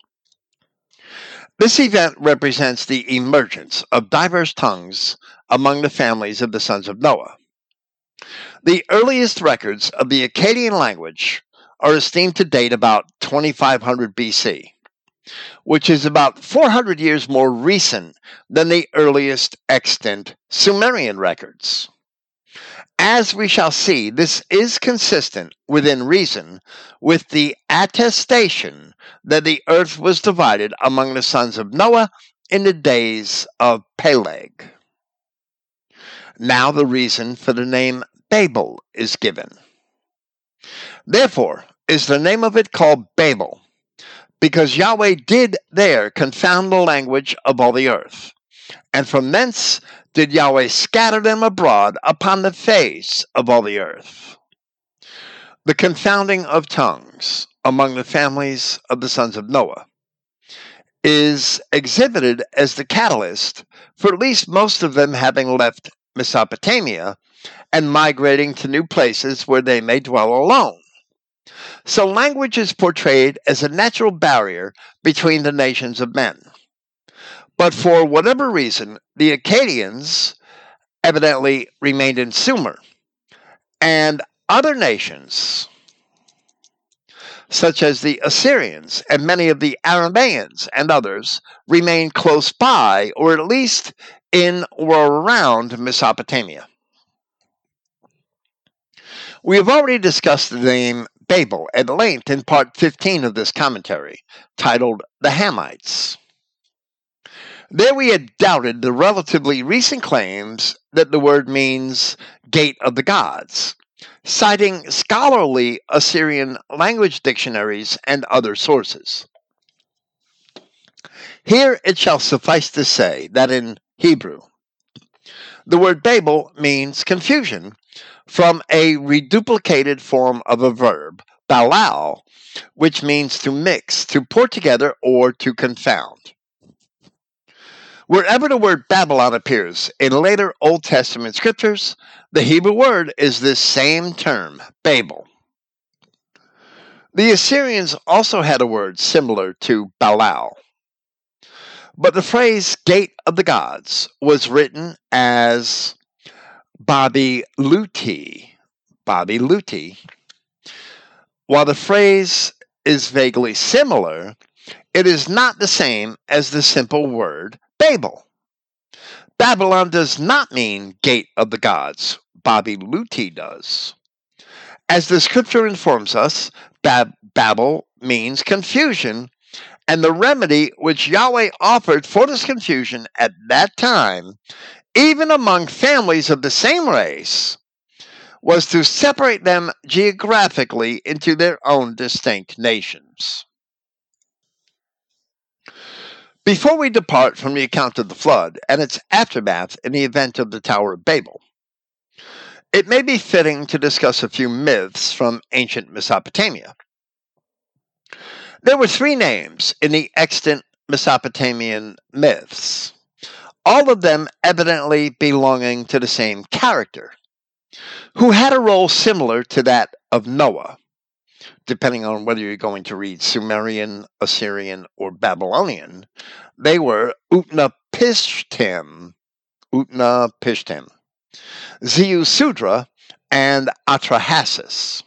A: This event represents the emergence of diverse tongues among the families of the sons of Noah. The earliest records of the Akkadian language are esteemed to date about twenty-five hundred B C, which is about four hundred years more recent than the earliest extant Sumerian records. As we shall see, this is consistent within reason with the attestation that the earth was divided among the sons of Noah in the days of Peleg. Now the reason for the name Babel is given. Therefore is the name of it called Babel, because Yahweh did there confound the language of all the earth, and from thence did Yahweh scatter them abroad upon the face of all the earth. The confounding of tongues among the families of the sons of Noah is exhibited as the catalyst for at least most of them having left Mesopotamia and migrating to new places where they may dwell alone. So language is portrayed as a natural barrier between the nations of men. But for whatever reason, the Akkadians evidently remained in Sumer, and other nations, such as the Assyrians and many of the Arameans and others, remained close by, or at least in or around Mesopotamia. We have already discussed the name Babel at length in part fifteen of this commentary, titled The Hamites. There we had doubted the relatively recent claims that the word means gate of the gods, citing scholarly Assyrian language dictionaries and other sources. Here it shall suffice to say that in Hebrew, the word Babel means confusion, from a reduplicated form of a verb, balal, which means to mix, to pour together, or to confound. Wherever the word Babylon appears in later Old Testament scriptures, the Hebrew word is this same term, Babel. The Assyrians also had a word similar to Balal, but the phrase gate of the gods was written as Babi-Luti, Babi-Luti, while the phrase is vaguely similar, it is not the same as the simple word Babel. Babylon does not mean gate of the gods. Bobby Luty does. As the scripture informs us, Bab- Babel means confusion, and the remedy which Yahweh offered for this confusion at that time, even among families of the same race, was to separate them geographically into their own distinct nations. Before we depart from the account of the flood and its aftermath in the event of the Tower of Babel, it may be fitting to discuss a few myths from ancient Mesopotamia. There were three names in the extant Mesopotamian myths, all of them evidently belonging to the same character, who had a role similar to that of Noah, depending on whether you're going to read Sumerian, Assyrian, or Babylonian. They were Utnapishtim, Utnapishtim, Ziusudra, and Atrahasis.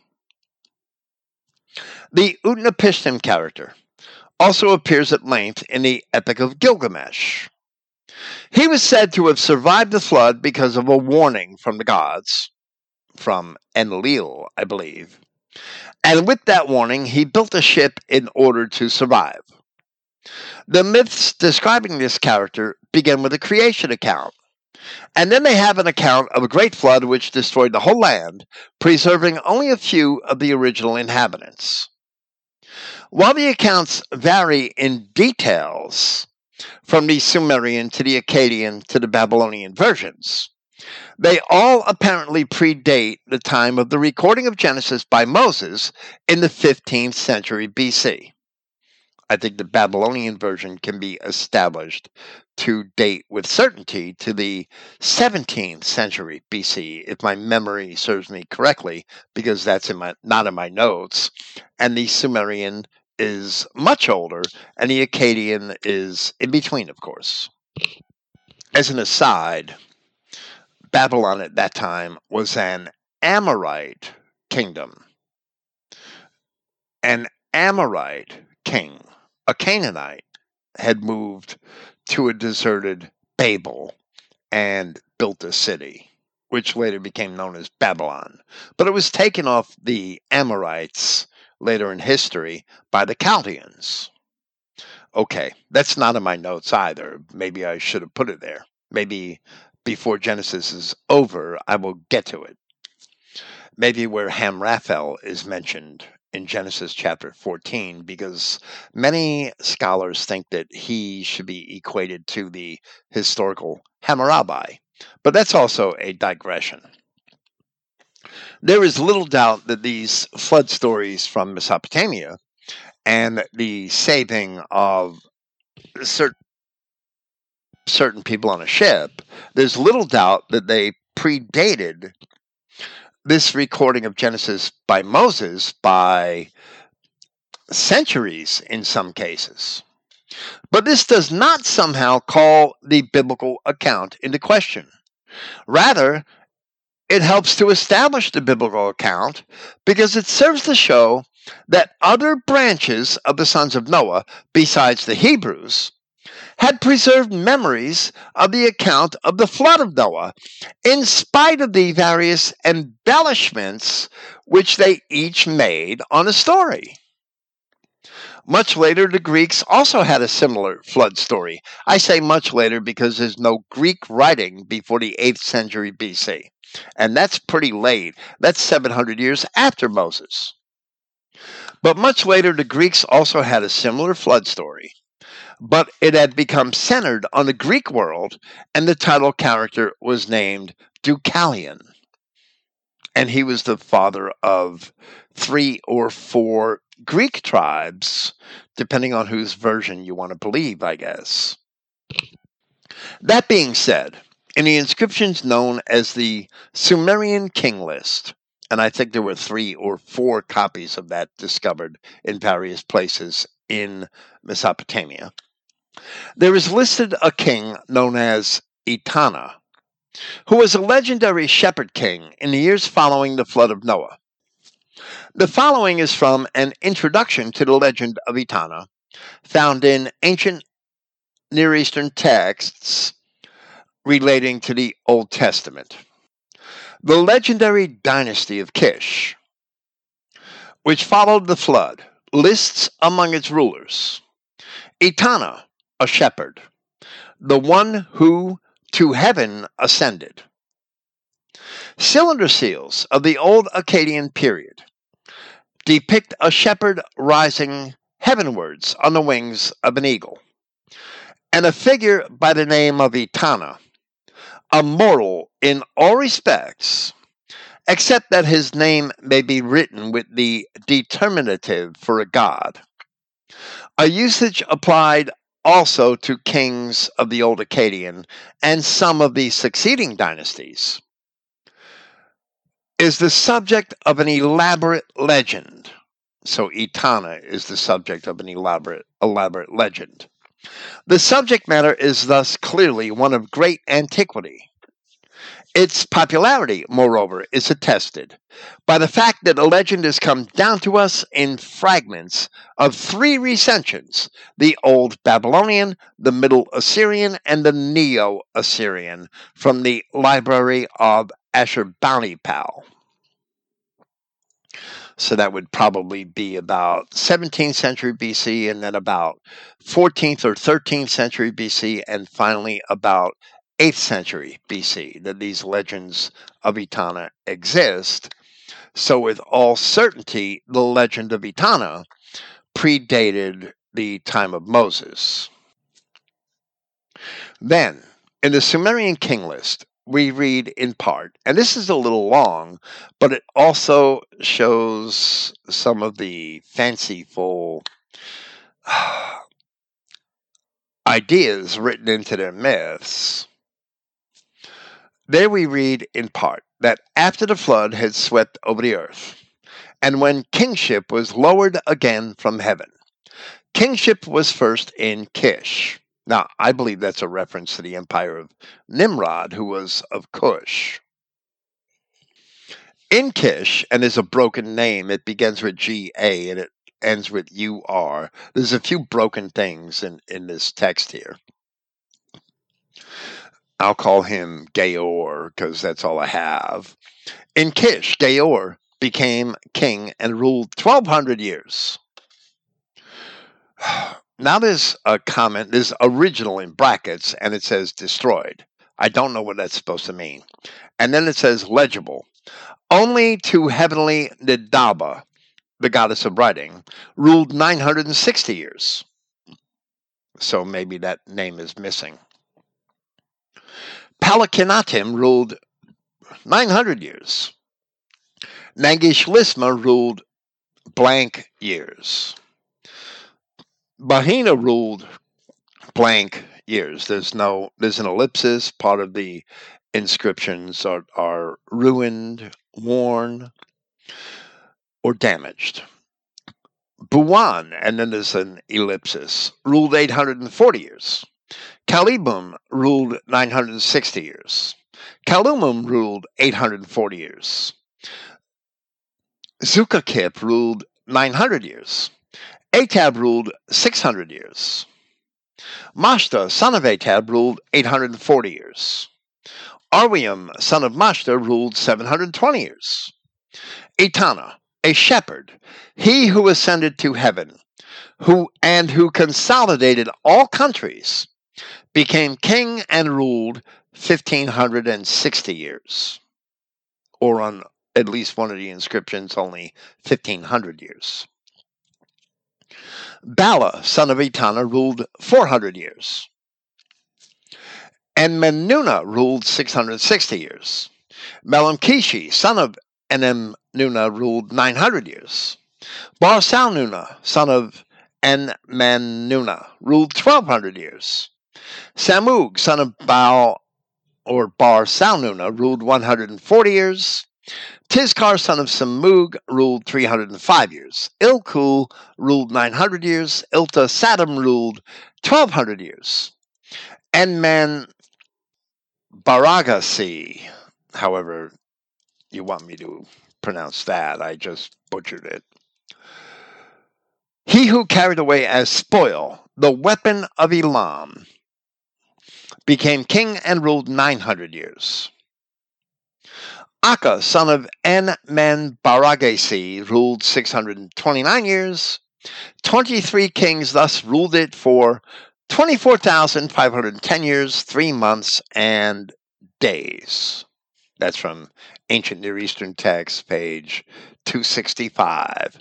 A: The Utnapishtim character also appears at length in the Epic of Gilgamesh. He was said to have survived the flood because of a warning from the gods, from Enlil, I believe. And with that warning, he built a ship in order to survive. The myths describing this character begin with a creation account, and then they have an account of a great flood which destroyed the whole land, preserving only a few of the original inhabitants. While the accounts vary in details from the Sumerian to the Akkadian to the Babylonian versions, they all apparently predate the time of the recording of Genesis by Moses in the fifteenth century B C. I think the Babylonian version can be established to date with certainty to the seventeenth century B C, if my memory serves me correctly, because that's in my, not in my notes. And the Sumerian is much older, and the Akkadian is in between, of course. As an aside, Babylon at that time was an Amorite kingdom. An Amorite king, a Canaanite, had moved to a deserted Babel and built a city, which later became known as Babylon. But it was taken off the Amorites later in history by the Chaldeans. Okay, that's not in my notes either. Maybe I should have put it there. Maybe before Genesis is over, I will get to it. Maybe where Hamraphel is mentioned in Genesis chapter fourteen, because many scholars think that he should be equated to the historical Hammurabi. But that's also a digression. There is little doubt that these flood stories from Mesopotamia and the saving of certain certain people on a ship, there's little doubt that they predated this recording of Genesis by Moses by centuries in some cases. But this does not somehow call the biblical account into question. Rather, it helps to establish the biblical account because it serves to show that other branches of the sons of Noah, besides the Hebrews, had preserved memories of the account of the flood of Noah, in spite of the various embellishments which they each made on the story. Much later, the Greeks also had a similar flood story. I say much later because there's no Greek writing before the eighth century B C. And that's pretty late. That's seven hundred years after Moses. But much later, the Greeks also had a similar flood story. But it had become centered on the Greek world, and the title character was named Deucalion. And he was the father of three or four Greek tribes, depending on whose version you want to believe, I guess. That being said, in the inscriptions known as the Sumerian King List, and I think there were three or four copies of that discovered in various places in Mesopotamia, there is listed a king known as Etana, who was a legendary shepherd king in the years following the flood of Noah. The following is from an introduction to the legend of Etana, found in ancient Near Eastern texts relating to the Old Testament. The legendary dynasty of Kish, which followed the flood, lists among its rulers Etana, a shepherd, the one who to heaven ascended. Cylinder seals of the old Akkadian period depict a shepherd rising heavenwards on the wings of an eagle, and a figure by the name of Etana, a mortal in all respects, except that his name may be written with the determinative for a god, a usage applied also to kings of the old Akkadian and some of the succeeding dynasties, is the subject of an elaborate legend. So Etana is the subject of an elaborate, elaborate legend. The subject matter is thus clearly one of great antiquity. Its popularity, moreover, is attested by the fact that the legend has come down to us in fragments of three recensions: the Old Babylonian, the Middle Assyrian, and the Neo-Assyrian, from the library of Ashurbanipal. So that would probably be about seventeenth century B C, and then about fourteenth or thirteenth century B C, and finally about eighth century B C, that these legends of Etana exist. So with all certainty, the legend of Etana predated the time of Moses. Then, in the Sumerian king list, we read in part, and this is a little long, but it also shows some of the fanciful ideas written into their myths. There we read in part that after the flood had swept over the earth, and when kingship was lowered again from heaven, kingship was first in Kish. Now, I believe that's a reference to the empire of Nimrod, who was of Cush. In Kish, and is a broken name, it begins with G A and it ends with U R. There's a few broken things in, in this text here. I'll call him Geor because that's all I have. In Kish, Geor became king and ruled twelve hundred years. Now there's a comment, there's original in brackets, and it says destroyed. I don't know what that's supposed to mean. And then it says legible. Only to heavenly Nidaba, the goddess of writing, ruled nine hundred sixty years. So maybe that name is missing. Palakinatim ruled nine hundred years. Nagishlisma ruled blank years. Bahina ruled blank years. There's no, there's an ellipsis. Part of the inscriptions are, are ruined, worn, or damaged. Buwan, and then there's an ellipsis, ruled eight hundred forty years. Kalibum ruled nine hundred sixty years. Kalumum ruled eight hundred forty years. Zukakip ruled nine hundred years. Atab ruled six hundred years. Mashta, son of Atab, ruled eight hundred forty years. Arwium, son of Mashta, ruled seven hundred twenty years. Etana, a shepherd, he who ascended to heaven, who and who consolidated all countries, became king and ruled fifteen hundred sixty years. Or on at least one of the inscriptions, only fifteen hundred years. Bala, son of Etana, ruled four hundred years. And Menuna ruled six hundred sixty years. Melamkishi, son of Enemnuna, ruled nine hundred years. Bar Salnuna, son of Enmanuna, ruled twelve hundred years. Samug, son of Baal or Bar Salnuna, ruled one hundred forty years. Tizkar, son of Samug, ruled three hundred five years. Ilkul ruled nine hundred years. Ilta Saddam ruled twelve hundred years. Enman Baragasi, however you want me to pronounce that, I just butchered it. He who carried away as spoil the weapon of Elam became king and ruled nine hundred years. Aka, son of En-men-baragesi, ruled six hundred twenty-nine years. twenty-three kings thus ruled it for twenty-four thousand five hundred ten years, three months, and days. That's from Ancient Near Eastern Text, page two sixty-five.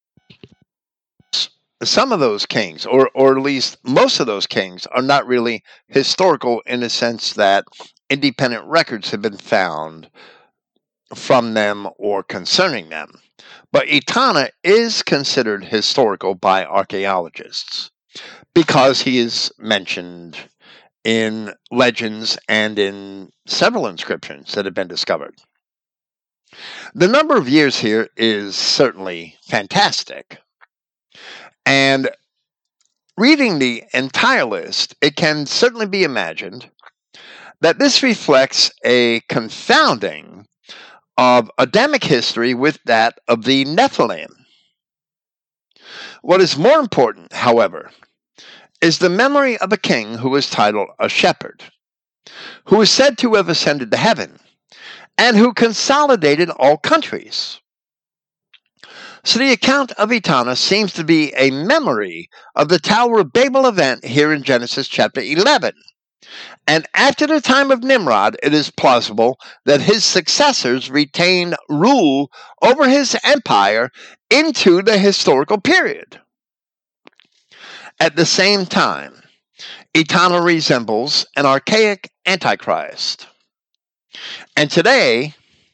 A: Some of those kings, or, or at least most of those kings, are not really historical in the sense that independent records have been found from them or concerning them. But Etana is considered historical by archaeologists because he is mentioned in legends and in several inscriptions that have been discovered. The number of years here is certainly fantastic. And reading the entire list, it can certainly be imagined that this reflects a confounding of Adamic history with that of the Nephilim. What is more important, however, is the memory of a king who was titled a shepherd, who is said to have ascended to heaven, and who consolidated all countries. So the account of Etana seems to be a memory of the Tower of Babel event here in Genesis chapter eleven. And after the time of Nimrod, it is plausible that his successors retained rule over his empire into the historical period. At the same time, Etana resembles an archaic Antichrist. And today,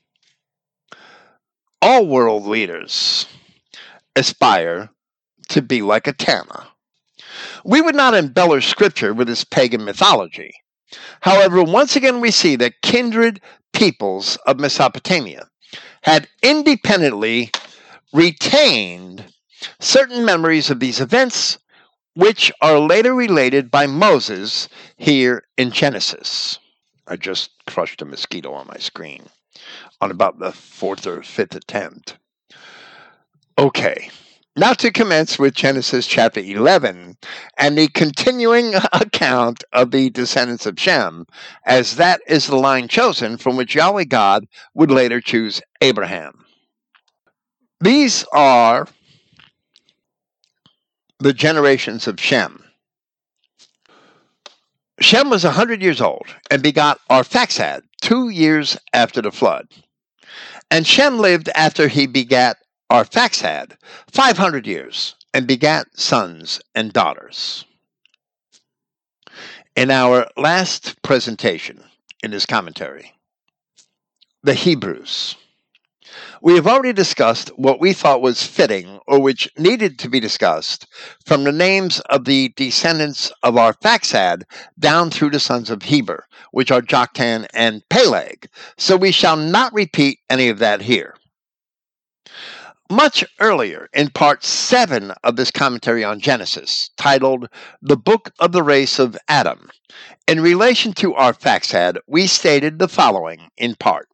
A: all world leaders aspire to be like Etana. We would not embellish Scripture with this pagan mythology. However, once again we see that kindred peoples of Mesopotamia had independently retained certain memories of these events, which are later related by Moses here in Genesis. I just crushed a mosquito on my screen on about the fourth or fifth attempt. Okay. Now to commence with Genesis chapter eleven and the continuing account of the descendants of Shem, as that is the line chosen from which Yahweh God would later choose Abraham. These are the generations of Shem. Shem was one hundred years old and begot Arphaxad two years after the flood. And Shem lived after he begat Arphaxad five hundred years and begat sons and daughters. In our last presentation in this commentary, the Hebrews, we have already discussed what we thought was fitting or which needed to be discussed from the names of the descendants of Arphaxad down through the sons of Heber, which are Joktan and Peleg. So we shall not repeat any of that here. Much earlier, in part seven of this commentary on Genesis, titled The Book of the Race of Adam, in relation to Arphaxad, we stated the following in part.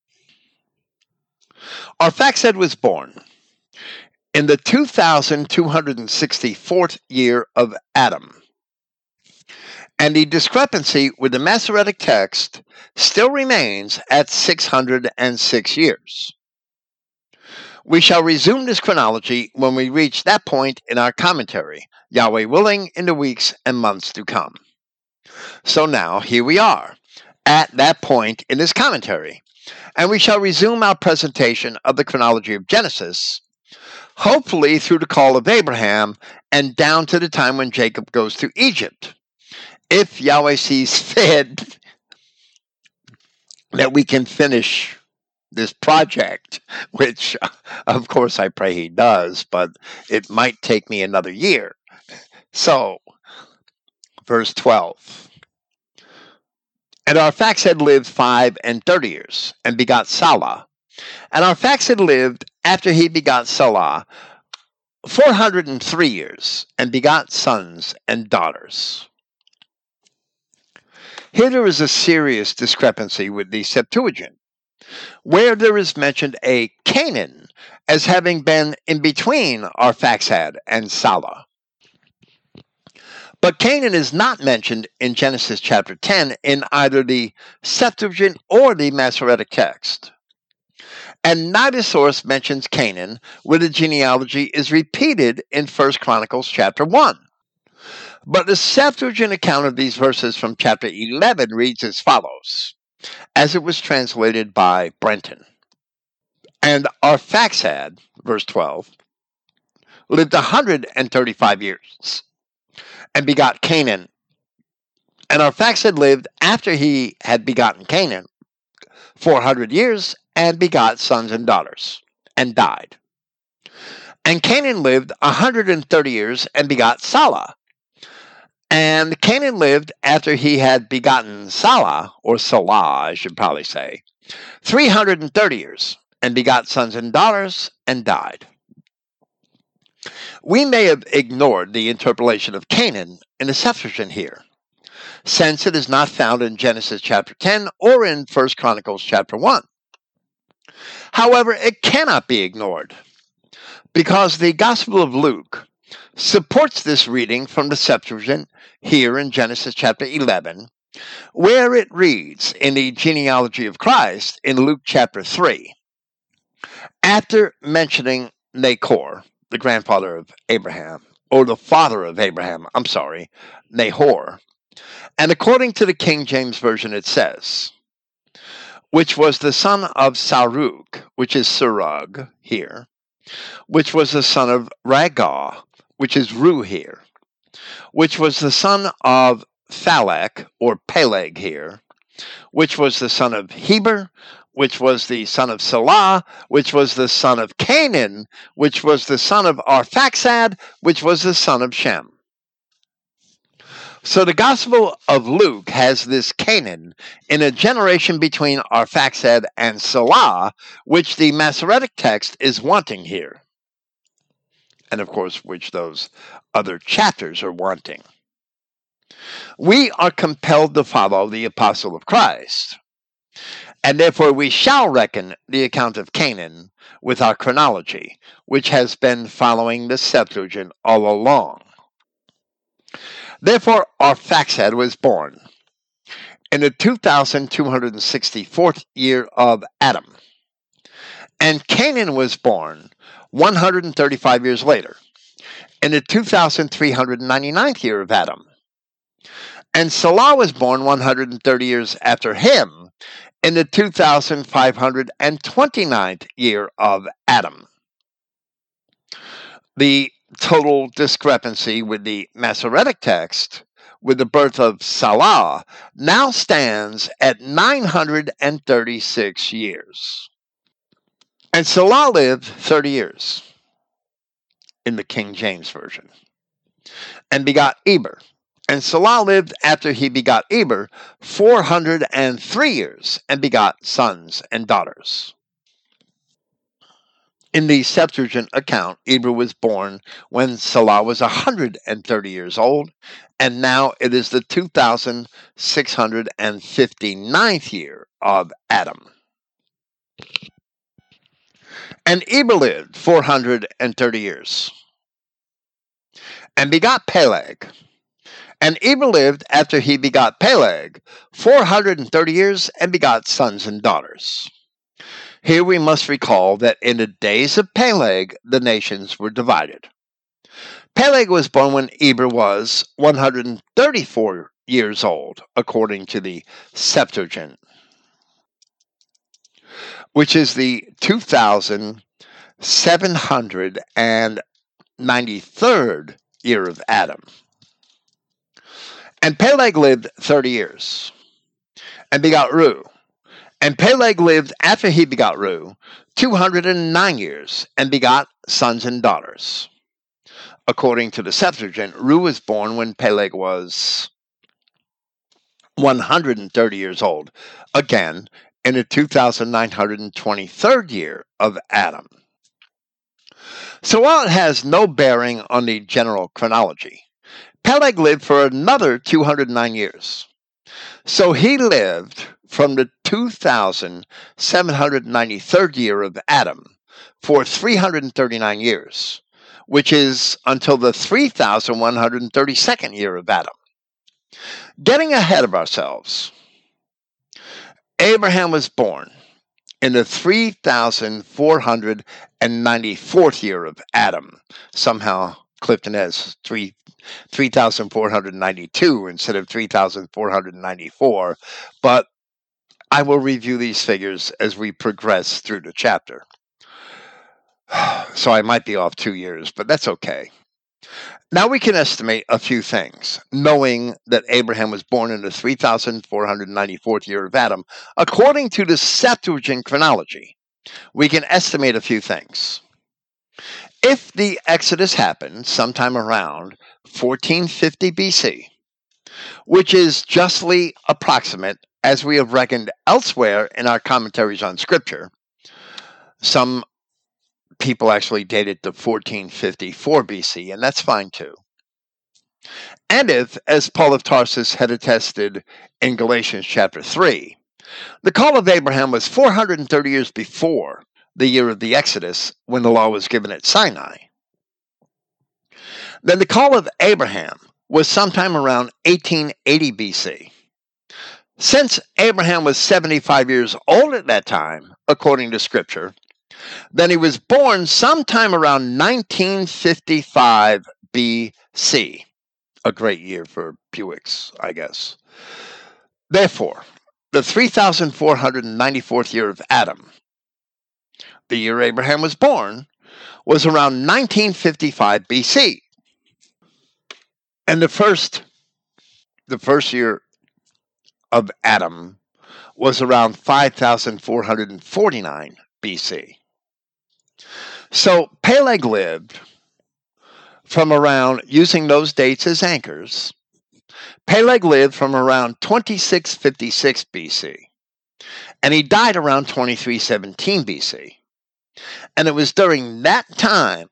A: Arphaxad was born in the two thousand two hundred sixty-fourth year of Adam, and the discrepancy with the Masoretic text still remains at six hundred six years. We shall resume this chronology when we reach that point in our commentary, Yahweh willing, in the weeks and months to come. So now, here we are, at that point in this commentary, and we shall resume our presentation of the chronology of Genesis, hopefully through the call of Abraham and down to the time when Jacob goes to Egypt, if Yahweh sees fit that we can finish this project, which of course I pray he does, but it might take me another year. So, verse twelve. And Arphaxad lived five and thirty years, and begot Salah. And Arphaxad lived, after he begot Salah, four hundred and three years, and begot sons and daughters. Here there is a serious discrepancy with the Septuagint, where there is mentioned a Canaan as having been in between Arphaxad and Salah. But Canaan is not mentioned in Genesis chapter ten in either the Septuagint or the Masoretic text. And neither source mentions Canaan, where the genealogy is repeated in First Chronicles chapter one. But the Septuagint account of these verses from chapter eleven reads as follows, as it was translated by Brenton. And Arphaxad, verse twelve, lived one hundred thirty-five years, and begot Canaan. And Arphaxad lived after he had begotten Canaan four hundred years, and begot sons and daughters, and died. And Canaan lived one hundred thirty years, and begot Salah. And Canaan lived after he had begotten Salah, or Salah, I should probably say, three hundred thirty years, and begot sons and daughters, and died. We may have ignored the interpolation of Canaan in the Septuagint here, since it is not found in Genesis chapter ten or in First Chronicles chapter one. However, it cannot be ignored, because the Gospel of Luke supports this reading from the Septuagint here in Genesis chapter eleven, where it reads in the genealogy of Christ in Luke chapter three, after mentioning Nahor, the grandfather of Abraham, or the father of Abraham, I'm sorry, Nahor. And according to the King James Version, it says, which was the son of Sarug, which is Serug here, which was the son of Ragah, which is Ru here, which was the son of Phalek, or Peleg here, which was the son of Heber, which was the son of Salah, which was the son of Canaan, which was the son of Arphaxad, which was the son of Shem. So the Gospel of Luke has this Canaan in a generation between Arphaxad and Salah, which the Masoretic text is wanting here. And of course, which those other chapters are wanting. We are compelled to follow the apostle of Christ, and therefore we shall reckon the account of Canaan with our chronology, which has been following the Septuagint all along. Therefore, Arphaxad was born in the two thousand two hundred sixty-fourth year of Adam, and Canaan was born one hundred thirty-five years later, in the two thousand three hundred ninety-ninth year of Adam. And Salah was born one hundred thirty years after him, in the two thousand five hundred twenty-ninth year of Adam. The total discrepancy with the Masoretic text, with the birth of Salah, now stands at nine hundred thirty-six years. And Salah lived thirty years in the King James Version, and begot Eber. And Salah lived after he begot Eber four hundred three years, and begot sons and daughters. In the Septuagint account, Eber was born when Salah was one hundred thirty years old, and now it is the two thousand six hundred fifty-ninth year of Adam. And Eber lived four hundred thirty years, and begot Peleg. And Eber lived after he begot Peleg four hundred thirty years, and begot sons and daughters. Here we must recall that in the days of Peleg, the nations were divided. Peleg was born when Eber was one hundred thirty-four years old, according to the Septuagint, which is the two thousand seven hundred ninety-third year of Adam. And Peleg lived thirty years, and begot Ru. And Peleg lived after he begot Ru two hundred nine years, and begot sons and daughters. According to the Septuagint, Ru was born when Peleg was one hundred thirty years old, again in the two thousand nine hundred twenty-third year of Adam. So while it has no bearing on the general chronology, Peleg lived for another two hundred nine years. So he lived from the two thousand seven hundred ninety-third year of Adam for three hundred thirty-nine years, which is until the three thousand one hundred thirty-second year of Adam. Getting ahead of ourselves, Abraham was born in the three thousand four hundred ninety-fourth year of Adam. Somehow Clifton has three thousand four hundred ninety-two instead of three thousand four hundred ninety-four, but I will review these figures as we progress through the chapter. So I might be off two years, but that's okay. Now we can estimate a few things, knowing that Abraham was born in the three thousand four hundred ninety-fourth year of Adam. According to the Septuagint chronology, we can estimate a few things. If the Exodus happened sometime around fourteen fifty B C, which is justly approximate as we have reckoned elsewhere in our commentaries on Scripture, some people actually date it to fourteen fifty-four B C, and that's fine too. And if, as Paul of Tarsus had attested in Galatians chapter three, the call of Abraham was four hundred thirty years before the year of the Exodus, when the law was given at Sinai, then the call of Abraham was sometime around eighteen eighty B C. Since Abraham was seventy-five years old at that time, according to Scripture, then he was born sometime around nineteen fifty-five B C. A great year for Buicks, I guess. Therefore, the three thousand four hundred ninety-fourth year of Adam, the year Abraham was born, was around nineteen fifty-five B C. And the first, the first year of Adam was around five thousand four hundred forty-nine B C. So Peleg lived from around, using those dates as anchors, Peleg lived from around twenty-six fifty-six B C, and he died around twenty-three seventeen B C. And it was during that time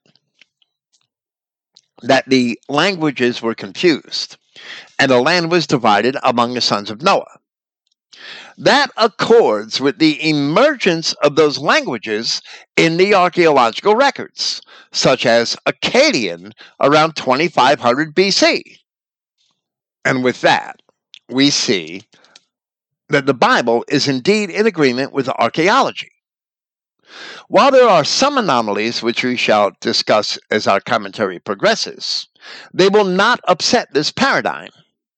A: that the languages were confused, and the land was divided among the sons of Noah. That accords with the emergence of those languages in the archaeological records, such as Akkadian around twenty-five hundred B C. And with that, we see that the Bible is indeed in agreement with archaeology. While there are some anomalies which we shall discuss as our commentary progresses, they will not upset this paradigm.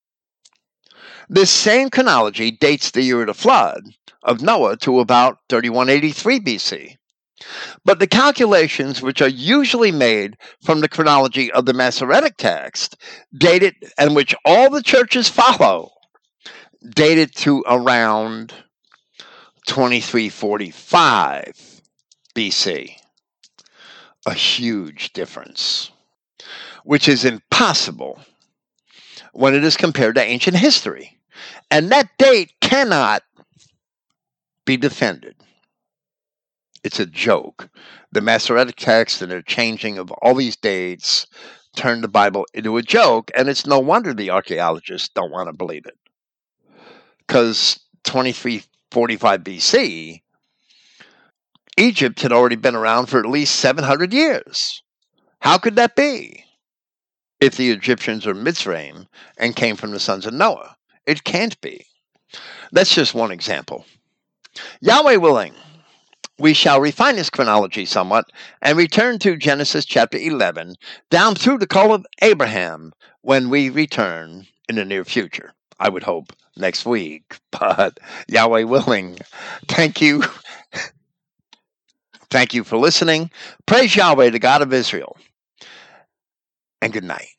A: This same chronology dates the year of the flood of Noah to about thirty-one eighty-three B C. But the calculations which are usually made from the chronology of the Masoretic text, dated, and which all the churches follow, dated to around twenty-three forty-five B C. A huge difference, which is impossible when it is compared to ancient history. And that date cannot be defended. It's a joke. The Masoretic text and their changing of all these dates turned the Bible into a joke, and it's no wonder the archaeologists don't want to believe it. Because twenty-three forty-five B C, Egypt had already been around for at least seven hundred years. How could that be? If the Egyptians are Mitzrayim and came from the sons of Noah. It can't be. That's just one example. Yahweh willing, we shall refine this chronology somewhat and return to Genesis chapter eleven, down through the call of Abraham, when we return in the near future. I would hope next week, but Yahweh willing. Thank you. Thank you for listening. Praise Yahweh, the God of Israel. And good night.